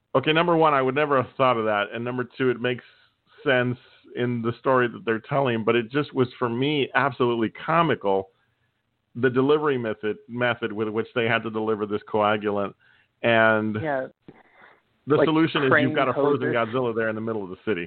Speaker 2: Okay, number one, I would never have thought of that, and number two, it makes sense in the story that they're telling, but it just was, for me, absolutely comical, the delivery method method with which they had to deliver this coagulant. And
Speaker 4: yeah.
Speaker 2: the
Speaker 4: like
Speaker 2: solution is you've got a frozen
Speaker 4: hoses.
Speaker 2: Godzilla there in the middle of the city.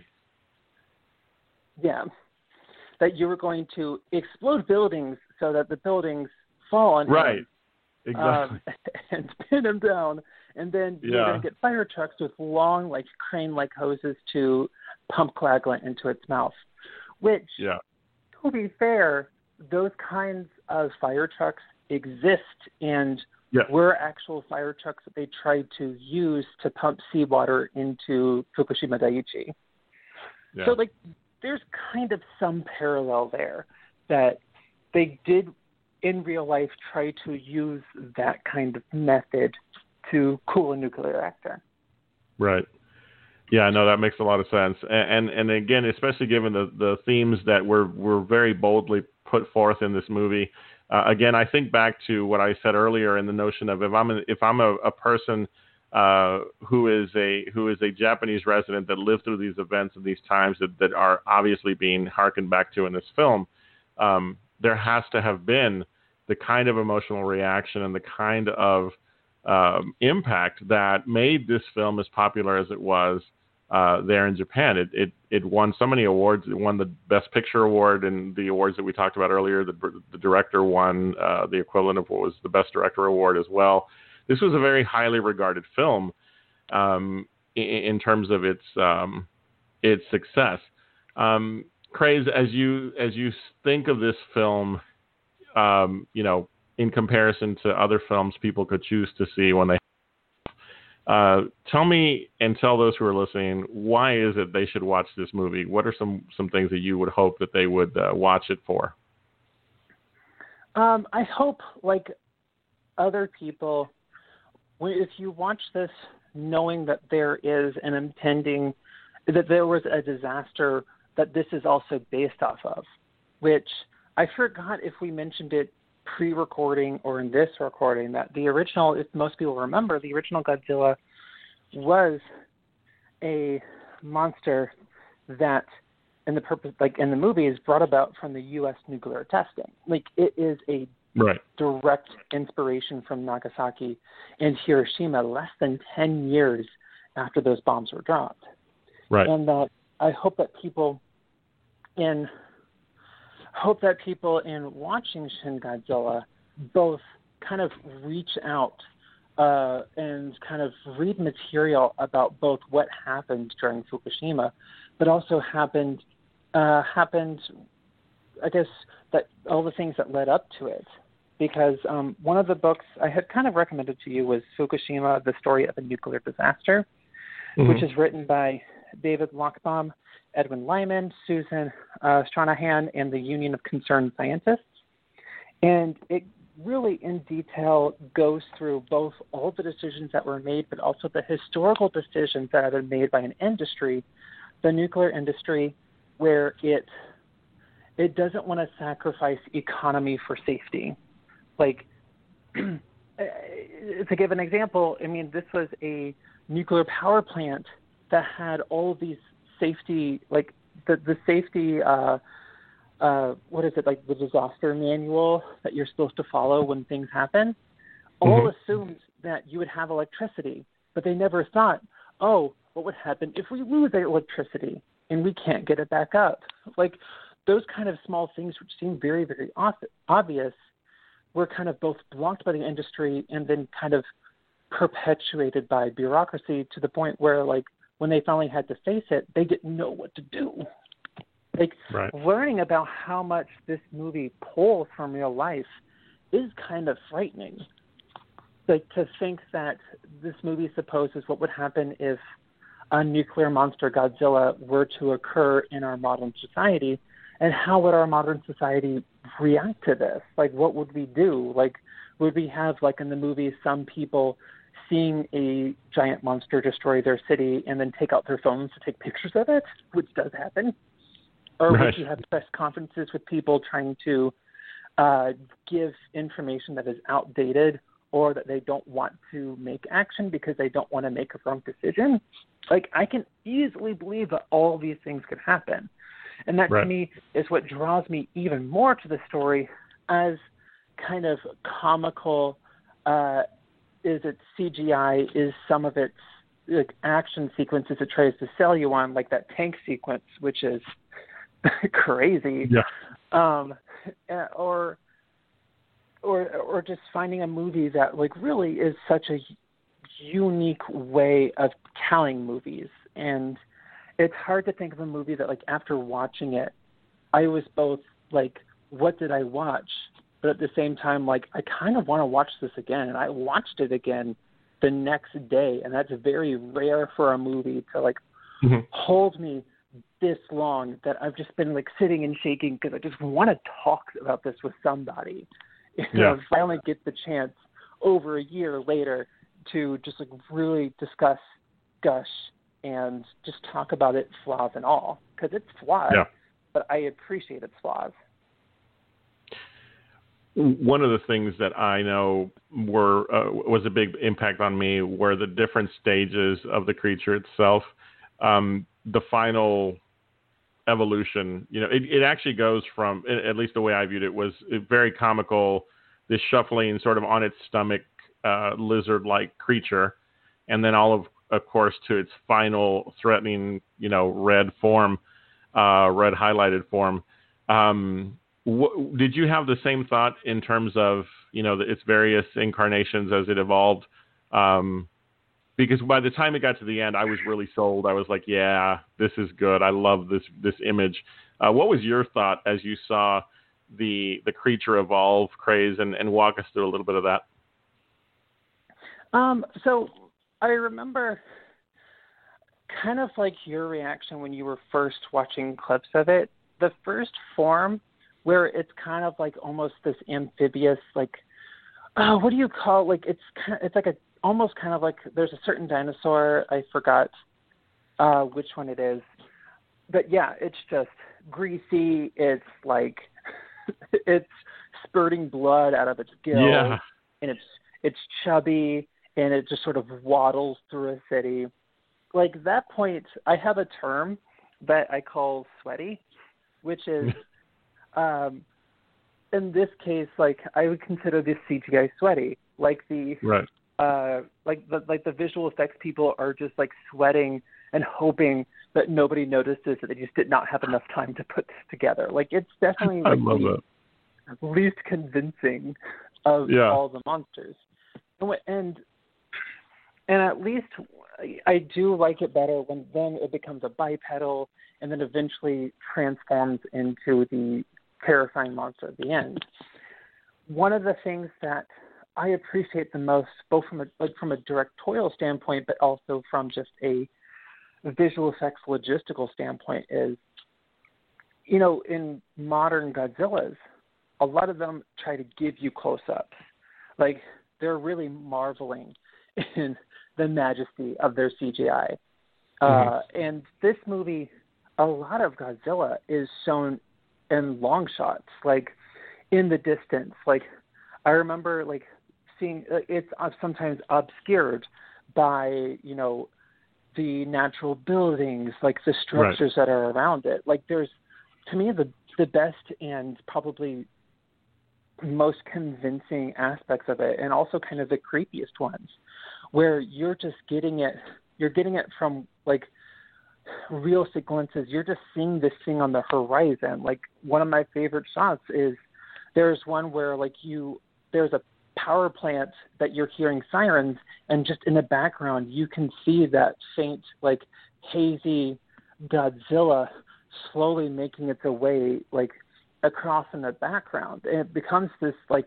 Speaker 4: Yeah. That you were going to explode buildings so that the buildings fall on
Speaker 2: Right.
Speaker 4: him.
Speaker 2: Exactly.
Speaker 4: Um, and pin him down. And then you're
Speaker 2: Yeah.
Speaker 4: going to get fire trucks with long, like, crane-like hoses to pump coagulant into its mouth. Which,
Speaker 2: yeah.
Speaker 4: to be fair, those kinds of fire trucks exist and
Speaker 2: Yeah.
Speaker 4: were actual fire trucks that they tried to use to pump seawater into Fukushima Daiichi.
Speaker 2: Yeah.
Speaker 4: So, like, there's kind of some parallel there that they did in real life try to use that kind of method to cool a nuclear reactor.
Speaker 2: Right. Yeah, no, that makes a lot of sense. And and, and again, especially given the, the themes that were, were very boldly put forth in this movie. Uh, again, I think back to what I said earlier in the notion of if I'm a, if I'm a, a person uh, who is a who is a Japanese resident that lived through these events and these times that, that are obviously being harkened back to in this film, um, there has to have been the kind of emotional reaction and the kind of um, impact that made this film as popular as it was uh, there in Japan. It, it it won so many awards. It won the Best Picture award and the awards that we talked about earlier. The, the director won uh, the equivalent of what was the Best Director award as well. This was a very highly regarded film um, in, in terms of its um, its success. Um, Craze, as you as you think of this film, um, you know, in comparison to other films people could choose to see when they uh, tell me and tell those who are listening, why is it they should watch this movie? What are some, some things that you would hope that they would uh, watch it for?
Speaker 4: Um, I hope, like other people, when, if you watch this knowing that there is an impending, that there was a disaster that this is also based off of, which I forgot if we mentioned it pre-recording or in this recording, that the original, if most people remember, the original Godzilla was a monster that in the purpose, like in the movie, is brought about from the U S nuclear testing. Like, it is a
Speaker 2: right.
Speaker 4: direct inspiration from Nagasaki and Hiroshima less than ten years after those bombs were dropped.
Speaker 2: Right.
Speaker 4: And that I hope that people in hope that people in watching Shin Godzilla both kind of reach out uh, and kind of read material about both what happened during Fukushima, but also happened uh, happened, I guess, that all the things that led up to it. Because um, one of the books I had kind of recommended to you was Fukushima, The Story of a Nuclear Disaster, mm-hmm. which is written by David Lochbaum, Edwin Lyman, Susan uh, Stranahan, and the Union of Concerned Scientists. And it really in detail goes through both all the decisions that were made, but also the historical decisions that have been made by an industry, the nuclear industry, where it it doesn't want to sacrifice economy for safety. Like, to give an example, I mean, this was a nuclear power plant that had all these safety, like the, the safety, uh, uh, what is it, like the disaster manual that you're supposed to follow when things happen, all mm-hmm. assumed that you would have electricity, but they never thought, oh, what would happen if we lose our electricity and we can't get it back up? Like, those kind of small things which seem very, very obvious were kind of both blocked by the industry and then kind of perpetuated by bureaucracy to the point where, like, when they finally had to face it, they didn't know what to do. Like, right. Learning about how much this movie pulls from real life is kind of frightening. Like, to think that this movie supposes what would happen if a nuclear monster Godzilla were to occur in our modern society, and how would our modern society react to this? Like, what would we do? Like, would we have, like in the movie, some people seeing a giant monster destroy their city and then take out their phones to take pictures of it, which does happen? Or
Speaker 2: right.
Speaker 4: would you have press conferences with people trying to uh, give information that is outdated or that they don't want to make action because they don't want to make a wrong decision. Like, I can easily believe that all these things could happen. And that,
Speaker 2: right.
Speaker 4: to me, is what draws me even more to the story, as kind of comical uh, is its C G I, is some of its like action sequences it tries to sell you on, like that tank sequence, which is crazy.
Speaker 2: Yeah.
Speaker 4: Um, or, or, or just finding a movie that like really is such a unique way of telling movies. And it's hard to think of a movie that like after watching it, I was both like, what did I watch? But at the same time, like, I kind of want to watch this again. And I watched it again the next day. And that's very rare for a movie to, like, mm-hmm. hold me this long, that I've just been, like, sitting and shaking because I just want to talk about this with somebody. You know,
Speaker 2: yeah.
Speaker 4: I finally get the chance over a year later to just, like, really discuss, gush, and just talk about it, flaws and all. Because it's flawed,
Speaker 2: yeah.
Speaker 4: but I appreciate its flaws.
Speaker 2: One of the things that I know were uh, was a big impact on me were the different stages of the creature itself. Um, the final evolution, you know, it, it actually goes from, at least the way I viewed it, was very comical, this shuffling sort of on its stomach uh, lizard-like creature, and then all of, of course, to its final threatening, you know, red form, uh, red highlighted form. Um, What, did you have the same thought in terms of, you know, the, its various incarnations as it evolved? Um, because by the time it got to the end, I was really sold. I was like, yeah, this is good. I love this this image. Uh, what was your thought as you saw the the creature evolve, Craze, and, and walk us through a little bit of that?
Speaker 4: Um, so I remember kind of like your reaction when you were first watching clips of it. The first form, where it's kind of like almost this amphibious, like, oh, what do you call, like, it's kind of, it's like a, almost kind of like, there's a certain dinosaur, I forgot uh, which one it is, but yeah, it's just greasy, it's like, it's spurting blood out of its gills,
Speaker 2: yeah.
Speaker 4: and it's, it's chubby, and it just sort of waddles through a city. Like, that point, I have a term that I call sweaty, which is, Um, in this case, like, I would consider this C G I sweaty. Like the,
Speaker 2: right.
Speaker 4: uh, like the like the visual effects people are just like sweating and hoping that nobody notices that they just did not have enough time to put this together. Like, it's definitely like
Speaker 2: I love
Speaker 4: the
Speaker 2: that.
Speaker 4: least convincing of
Speaker 2: yeah.
Speaker 4: all the monsters. And and and at least I do like it better when then it becomes a bipedal and then eventually transforms into the terrifying monster at the end. One of the things that I appreciate the most, both from a like from a directorial standpoint, but also from just a visual effects logistical standpoint, is, you know, in modern Godzillas, a lot of them try to give you close-ups. Like, they're really marveling in the majesty of their C G I. Mm-hmm. Uh, and this movie, a lot of Godzilla is shown in long shots, like in the distance. Like, I remember like seeing it's sometimes obscured by, you know, the natural buildings, like the structures right. that are around it. Like, there's, to me, the the best and probably most convincing aspects of it, and also kind of the creepiest ones, where you're just getting it, you're getting it from like real sequences. You're just seeing this thing on the horizon. Like, one of my favorite shots is there's one where like you there's a power plant that you're hearing sirens, and just in the background you can see that faint, like, hazy Godzilla slowly making its way like across in the background, and it becomes this like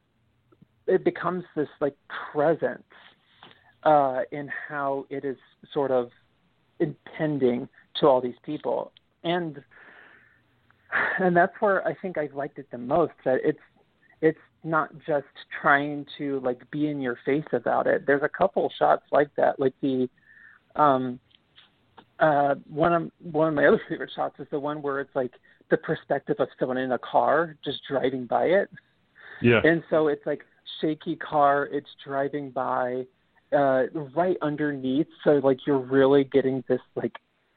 Speaker 4: it becomes this like presence uh, in how it is sort of impending to all these people. And and that's where I think I liked it the most, that it's it's not just trying to like be in your face about it. There's a couple shots like that, like the um uh one of one of my other favorite shots is the one where it's like the perspective of someone in a car just driving by it.
Speaker 2: Yeah.
Speaker 4: And so it's like shaky car. It's driving by uh, right underneath. So, like, you're really getting this, like,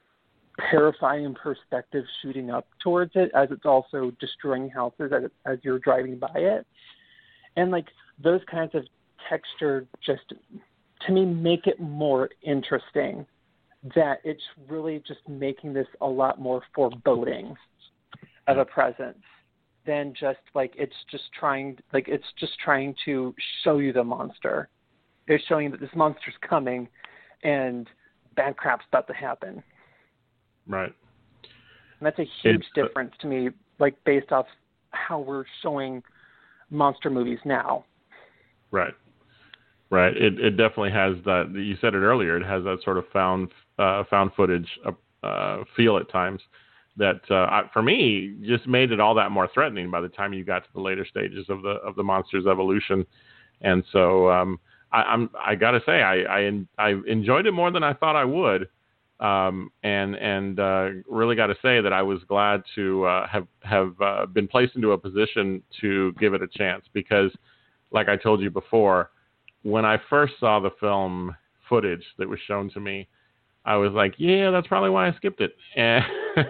Speaker 4: terrifying perspective shooting up towards it as it's also destroying houses as, as you're driving by it. And, like, those kinds of texture just, to me, make it more interesting, that it's really just making this a lot more foreboding of a presence than just like it's just trying like it's just trying to show you the monster. It's showing you that this monster's coming and bad crap's about to happen.
Speaker 2: Right.
Speaker 4: And that's a huge
Speaker 2: it's,
Speaker 4: difference to me, like based off how we're showing monster movies now.
Speaker 2: Right. Right. It it definitely has that. You said it earlier. It has that sort of found uh, found footage uh, feel at times that, uh, for me, just made it all that more threatening by the time you got to the later stages of the of the monster's evolution. And so um, I, I'm I gotta say I, I I enjoyed it more than I thought I would. Um, and and uh, really got to say that I was glad to uh, have have uh, been placed into a position to give it a chance, because, like I told you before, when I first saw the film footage that was shown to me, I was like, yeah, that's probably why I skipped it. And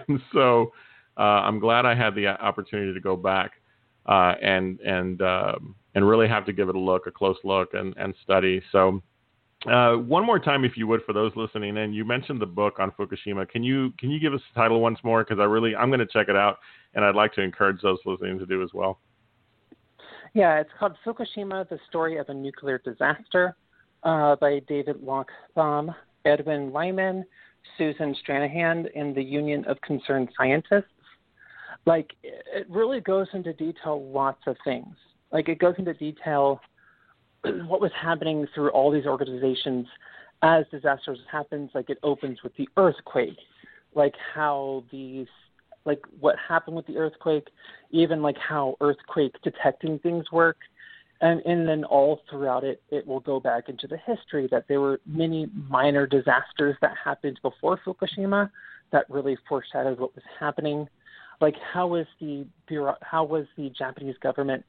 Speaker 2: so uh, I'm glad I had the opportunity to go back uh, and and um, and really have to give it a look, a close look, and, and study. So uh, one more time, if you would, for those listening, and you mentioned the book on Fukushima. Can you can you give us the title once more? Because I really I'm going to check it out, and I'd like to encourage those listening to do as well.
Speaker 4: Yeah, it's called Fukushima: The Story of a Nuclear Disaster uh, by David Lochbaum, Edwin Lyman, Susan Stranahan, and the Union of Concerned Scientists. Like, it really goes into detail lots of things. Like, it goes into detail what was happening through all these organizations as disasters happens. Like, it opens with the earthquake, like how these, like what happened with the earthquake, even like how earthquake detecting things work. And, and then all throughout it, it will go back into the history that there were many minor disasters that happened before Fukushima that really foreshadowed what was happening. Like, how was the bureau, how was the Japanese government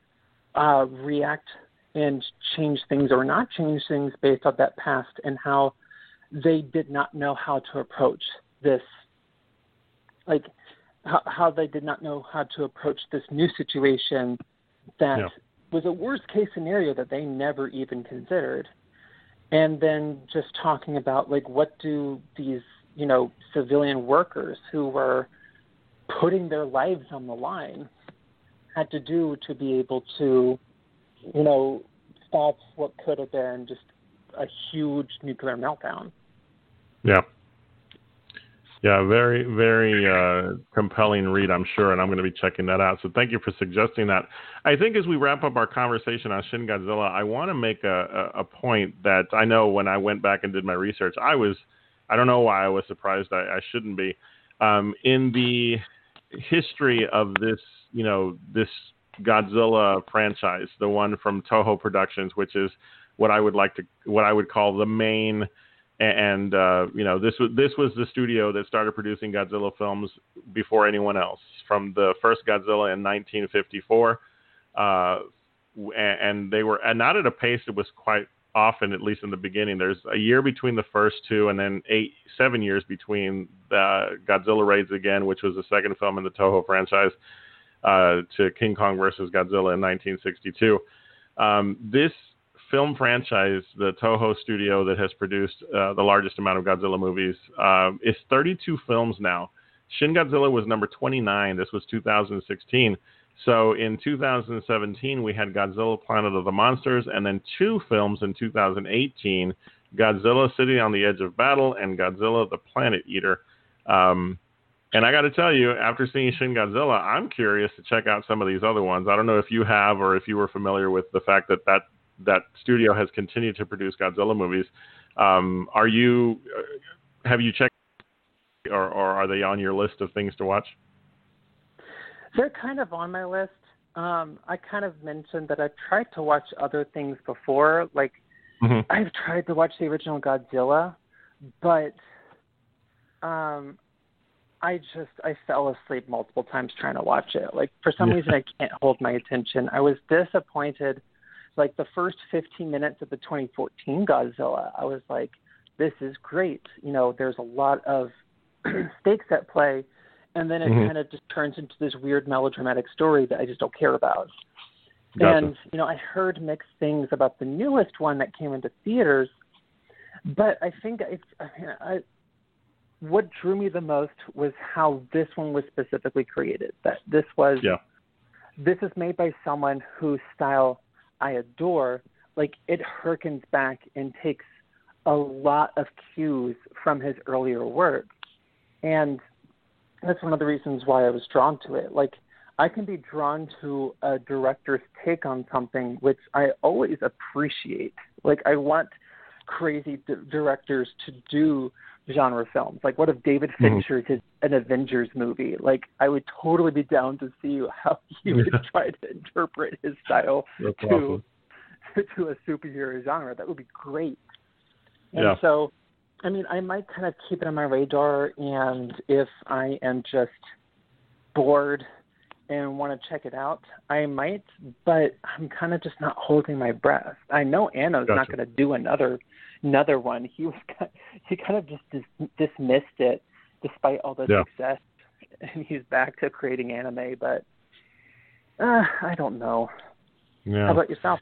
Speaker 4: uh, react and change things or not change things based on that past, and how they did not know how to approach this, like how, how they did not know how to approach this new situation that yeah. was a worst case scenario that they never even considered. And then just talking about, like, what do these, you know, civilian workers who were putting their lives on the line had to do to be able to, you know, stop what could have been just a huge nuclear meltdown.
Speaker 2: Yeah. Yeah, very, very uh, compelling read, I'm sure, and I'm going to be checking that out. So thank you for suggesting that. I think as we wrap up our conversation on Shin Godzilla, I want to make a, a, a point that I know when I went back and did my research, I was, I don't know why I was surprised. I, I shouldn't be. Um, in the history of this, you know, this Godzilla franchise, the one from Toho Productions, which is what I would like to, what I would call the main. And, uh, you know, this was this was the studio that started producing Godzilla films before anyone else, from the first Godzilla in nineteen fifty-four. Uh, and they were and not at a pace that was quite often, at least in the beginning. There's a year between the first two, and then eight, seven years between the Godzilla Raids Again, which was the second film in the Toho franchise, uh, to King Kong versus Godzilla in nineteen sixty-two. Um, this film franchise, the Toho studio that has produced uh, the largest amount of Godzilla movies, uh, is thirty-two films now. Shin Godzilla was number twenty-nine. This was two thousand sixteen. So in two thousand seventeen, we had Godzilla Planet of the Monsters, and then two films in two thousand eighteen, Godzilla City on the Edge of Battle and Godzilla the Planet Eater. Um, and I got to tell you, after seeing Shin Godzilla, I'm curious to check out some of these other ones. I don't know if you have, or if you were familiar with the fact that that that studio has continued to produce Godzilla movies. Um, are you, have you checked, or, or are they on your list of things to watch?
Speaker 4: They're kind of on my list. Um, I kind of mentioned that I've tried to watch other things before. Like, mm-hmm. I've tried to watch the original Godzilla, but um, I just, I fell asleep multiple times trying to watch it. Like, for some yeah. reason, I can't hold my attention. I was disappointed Like the first fifteen minutes of the twenty fourteen Godzilla, I was like, this is great. You know, there's a lot of stakes at play, and then it mm-hmm. kind of just turns into this weird melodramatic story that I just don't care about. Gotcha. And, you know, I heard mixed things about the newest one that came into theaters, but I think it's, I, I, what drew me the most was how this one was specifically created. That this was,
Speaker 2: yeah.
Speaker 4: this is made by someone whose style I adore. Like, it harkens back and takes a lot of cues from his earlier work. And that's one of the reasons why I was drawn to it. Like, I can be drawn to a director's take on something, which I always appreciate. Like, I want crazy d- directors to do genre films. Like, what if David Fincher mm-hmm. did an Avengers movie? Like, I would totally be down to see how he would try to interpret his style
Speaker 2: That's
Speaker 4: to
Speaker 2: awesome.
Speaker 4: to a superhero genre. That would be great. And
Speaker 2: yeah.
Speaker 4: so, I mean, I might kind of keep it on my radar, and if I am just bored and want to check it out, I might, but I'm kind of just not holding my breath. I know Anno's
Speaker 2: gotcha.
Speaker 4: not going to do another another one. He was he kind of just dis- dismissed it despite all the
Speaker 2: yeah.
Speaker 4: success, and he's back to creating anime, but uh, I don't know.
Speaker 2: Yeah.
Speaker 4: How about yourself?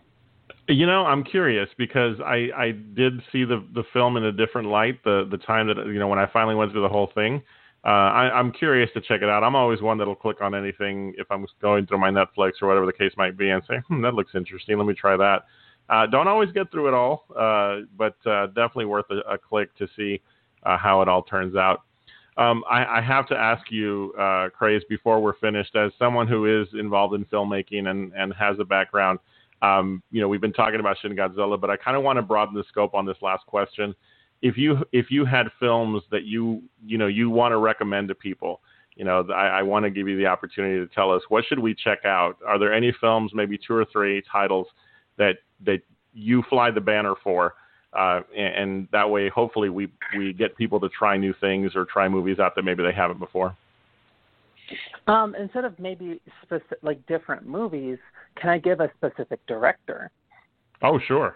Speaker 2: You know, I'm curious because I, I did see the, the film in a different light the, the time that, you know, when I finally went through the whole thing. Uh, I, I'm curious to check it out. I'm always one that'll click on anything if I'm going through my Netflix or whatever the case might be and say, hmm, that looks interesting. Let me try that. Uh, don't always get through it all, uh, but uh, definitely worth a, a click to see uh, how it all turns out. Um, I, I have to ask you, uh, Craze, before we're finished, as someone who is involved in filmmaking and, and has a background, um, you know, we've been talking about Shin Godzilla, but I kind of want to broaden the scope on this last question. If you if you had films that you you know you want to recommend to people, you know, I, I want to give you the opportunity to tell us, what should we check out? Are there any films, maybe two or three titles that that you fly the banner for, uh, and, and that way hopefully we we get people to try new things or try movies out that maybe they haven't before?
Speaker 4: Um, instead of maybe specific, like different movies, can I give a specific director?
Speaker 2: Oh, sure.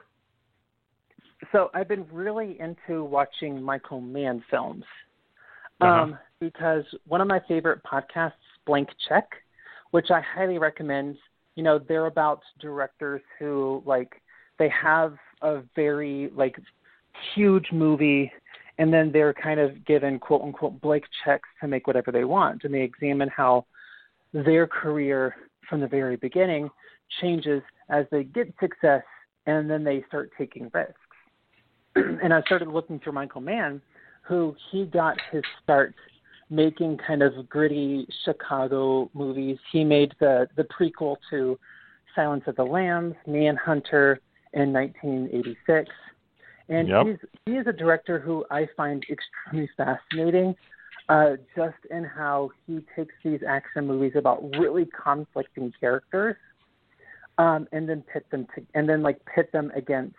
Speaker 4: So I've been really into watching Michael Mann films
Speaker 2: uh-huh.
Speaker 4: um, because one of my favorite podcasts, Blank Check, which I highly recommend, you know, they're about directors who, like, they have a very, like, huge movie and then they're kind of given, quote, unquote, blank checks to make whatever they want. And they examine how their career from the very beginning changes as they get success and then they start taking risks. And I started looking through Michael Mann, who he got his start making kind of gritty Chicago movies. He made the, the prequel to Silence of the Lambs, Manhunter, in nineteen eighty-six. And
Speaker 2: yep.
Speaker 4: he's he is a director who I find extremely fascinating, uh, just in how he takes these action movies about really conflicting characters, um, and then pit them to, and then like pit them against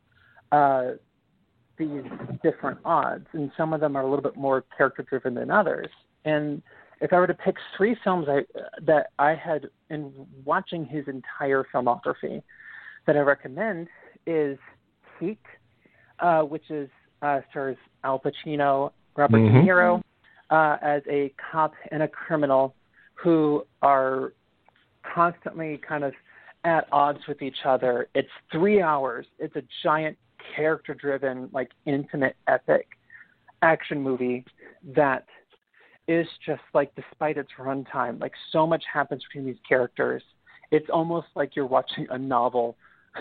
Speaker 4: uh, these different odds. And some of them are a little bit more character driven than others. And if I were to pick three films I, that I had in watching his entire filmography that I recommend is Heat, uh, which is uh, stars Al Pacino, Robert
Speaker 2: mm-hmm.
Speaker 4: De Niro, uh, as a cop and a criminal who are constantly kind of at odds with each other. It's three hours. It's a giant character-driven, like intimate, epic action movie that is just like, despite its runtime, like so much happens between these characters. It's almost like you're watching a novel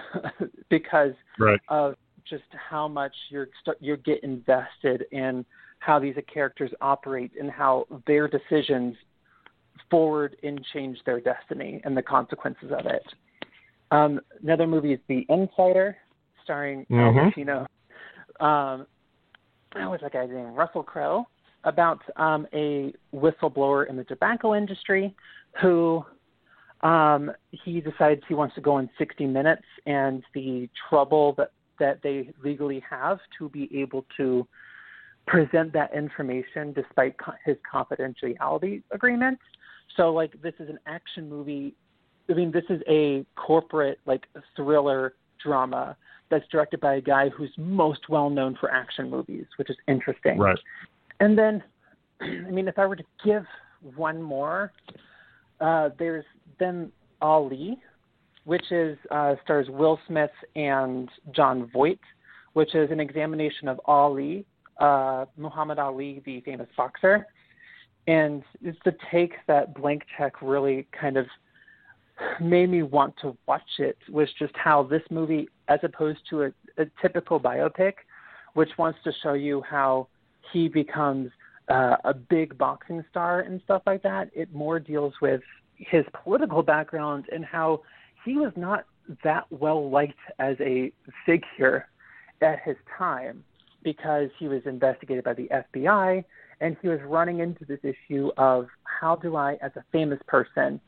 Speaker 4: because
Speaker 2: right.
Speaker 4: of just how much you're you get invested in how these characters operate and how their decisions forward and change their destiny and the consequences of it. Um, another movie is The Insider, starring
Speaker 2: mm-hmm.
Speaker 4: Al Pacino. Um, that was a guy named Russell Crowe, about um, a whistleblower in the tobacco industry who um, he decides he wants to go in sixty minutes, and the trouble that, that they legally have to be able to present that information despite co- his confidentiality agreement. So, like, this is an action movie I mean, this is a corporate, like, thriller drama that's directed by a guy who's most well known for action movies, which is interesting.
Speaker 2: Right.
Speaker 4: And then, I mean, if I were to give one more, uh, there's then Ali, which is uh, stars Will Smith and Jon Voight, which is an examination of Ali, uh, Muhammad Ali, the famous boxer. And it's the take that Blank Check really kind of made me want to watch it, was just how this movie, as opposed to a, a typical biopic, which wants to show you how he becomes uh, a big boxing star and stuff like that, it more deals with his political background and how he was not that well liked as a figure at his time, because he was investigated by the F B I, and he was running into this issue of how do I, as a famous person,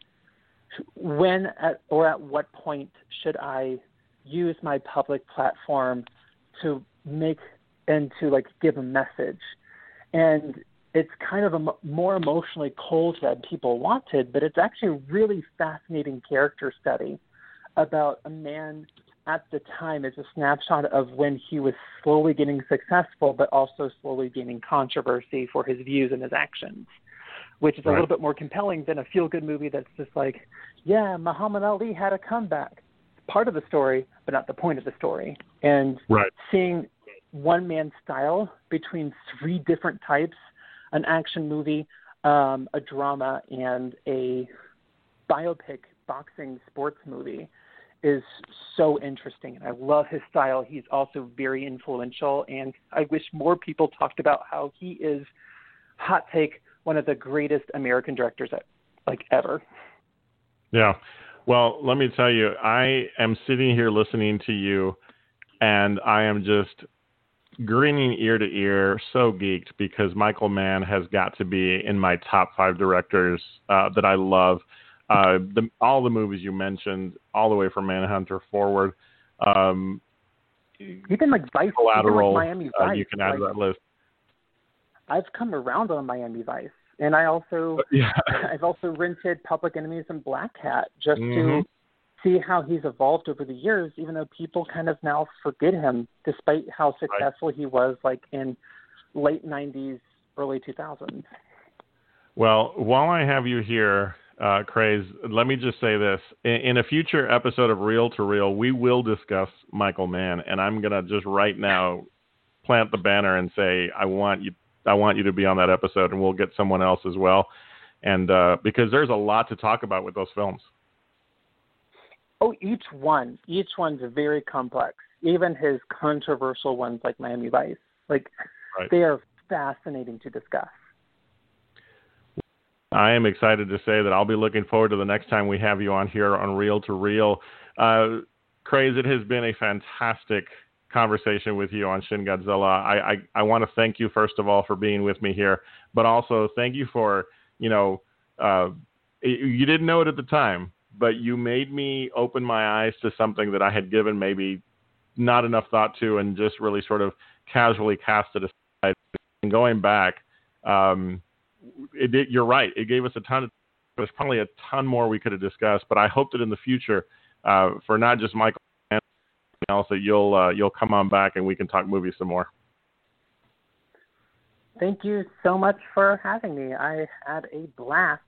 Speaker 4: when at, or at what point should I use my public platform to make and to like give a message? And it's kind of a m- more emotionally cold than people wanted, but it's actually a really fascinating character study about a man at the time. It's a snapshot of when he was slowly getting successful, but also slowly gaining controversy for his views and his actions, which is a
Speaker 2: right.
Speaker 4: little bit more compelling than a feel-good movie that's just like, yeah, Muhammad Ali had a comeback. Part of the story, but not the point of the story. And
Speaker 2: right.
Speaker 4: seeing one man's style between three different types, an action movie, um, a drama, and a biopic boxing sports movie is so interesting. And I love his style. He's also very influential, and I wish more people talked about how he is, hot take, one of the greatest American directors like ever.
Speaker 2: Yeah. Well, let me tell you, I am sitting here listening to you, and I am just grinning ear to ear, so geeked, because Michael Mann has got to be in my top five directors uh, that I love. Uh, the, all the movies you mentioned, all the way from Manhunter forward. Um,
Speaker 4: even like Vice,
Speaker 2: Collateral,
Speaker 4: even like Miami Vice.
Speaker 2: Uh, you can add
Speaker 4: like,
Speaker 2: to that list.
Speaker 4: I've come around on Miami Vice, and I also,
Speaker 2: yeah.
Speaker 4: I've also rented Public Enemies and Black Hat just
Speaker 2: mm-hmm.
Speaker 4: to see how he's evolved over the years, even though people kind of now forget him, despite how successful right. he was, like in late nineties, early two thousands.
Speaker 2: Well, while I have you here, uh, Craze, let me just say this. In, in a future episode of Reel to Reel, we will discuss Michael Mann, and I'm going to just right now plant the banner and say, I want you I want you to be on that episode, and we'll get someone else as well. And uh, because there's a lot to talk about with those films.
Speaker 4: Oh, each one. Each one's very complex. Even his controversial ones like Miami Vice. Like, right. they are fascinating to discuss.
Speaker 2: I am excited to say that I'll be looking forward to the next time we have you on here on Reel to Reel. Uh, Craze, it has been a fantastic conversation with you on Shin Godzilla. I, I, I want to thank you, first of all, for being with me here, but also thank you for, you know, uh, you didn't know it at the time, but you made me open my eyes to something that I had given maybe not enough thought to, and just really sort of casually cast it aside. And going back, um, it, it, you're right. It gave us a ton of, there's probably a ton more we could have discussed, but I hope that in the future, uh, for not just Michael else, that you'll uh, you'll come on back and we can talk movies some more.
Speaker 4: Thank you so much for having me. I had a blast.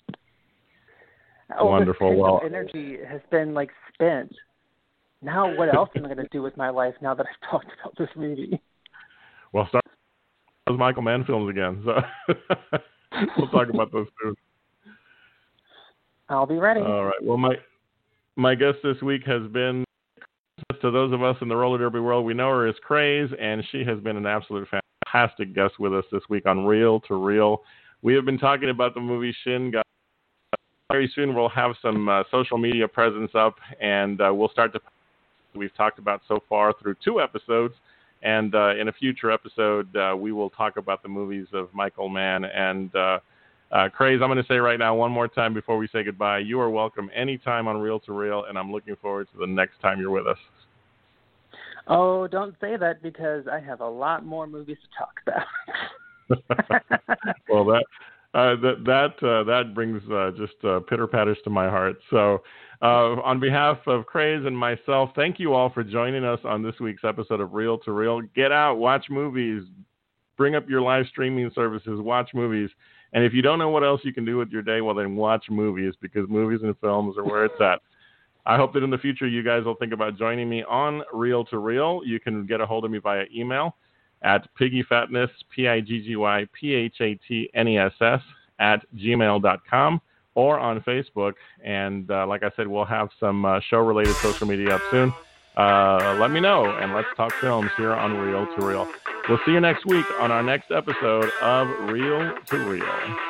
Speaker 2: Wonderful. Well,
Speaker 4: energy has been like spent. Now, what else am I going to do with my life now that I've talked about this movie?
Speaker 2: Well, start those Michael Mann films again. So we'll talk about those too.
Speaker 4: I'll be ready.
Speaker 2: All right. Well, my my guest this week has been, to those of us in the roller derby world, we know her as Craze, and she has been an absolute fantastic guest with us this week on Reel to Reel. We have been talking about the movie Shin Godzilla. Very soon we'll have some uh, social media presence up, and uh, we'll start to we've talked about so far through two episodes, and uh, in a future episode uh, we will talk about the movies of Michael Mann. And uh, uh, Craze, I'm going to say right now one more time before we say goodbye, you are welcome anytime on Reel to Reel, and I'm looking forward to the next time you're with us.
Speaker 4: Oh, don't say that, because I have a lot more movies to talk about.
Speaker 2: Well, that Uh, that that uh, that brings uh, just uh, pitter patters to my heart. So, uh, on behalf of Craze and myself, thank you all for joining us on this week's episode of Reel to Reel. Get out, watch movies, bring up your live streaming services, watch movies, and if you don't know what else you can do with your day, well then watch movies, because movies and films are where it's at. I hope that in the future you guys will think about joining me on Reel to Reel. You can get a hold of me via email at piggyfatness, P I G G Y P H A T N E S S, at gmail dot com, or on Facebook. And uh, like I said, we'll have some uh, show-related social media up soon. Uh, let me know, and let's talk films here on Reel to Reel. We'll see you next week on our next episode of Reel to Reel.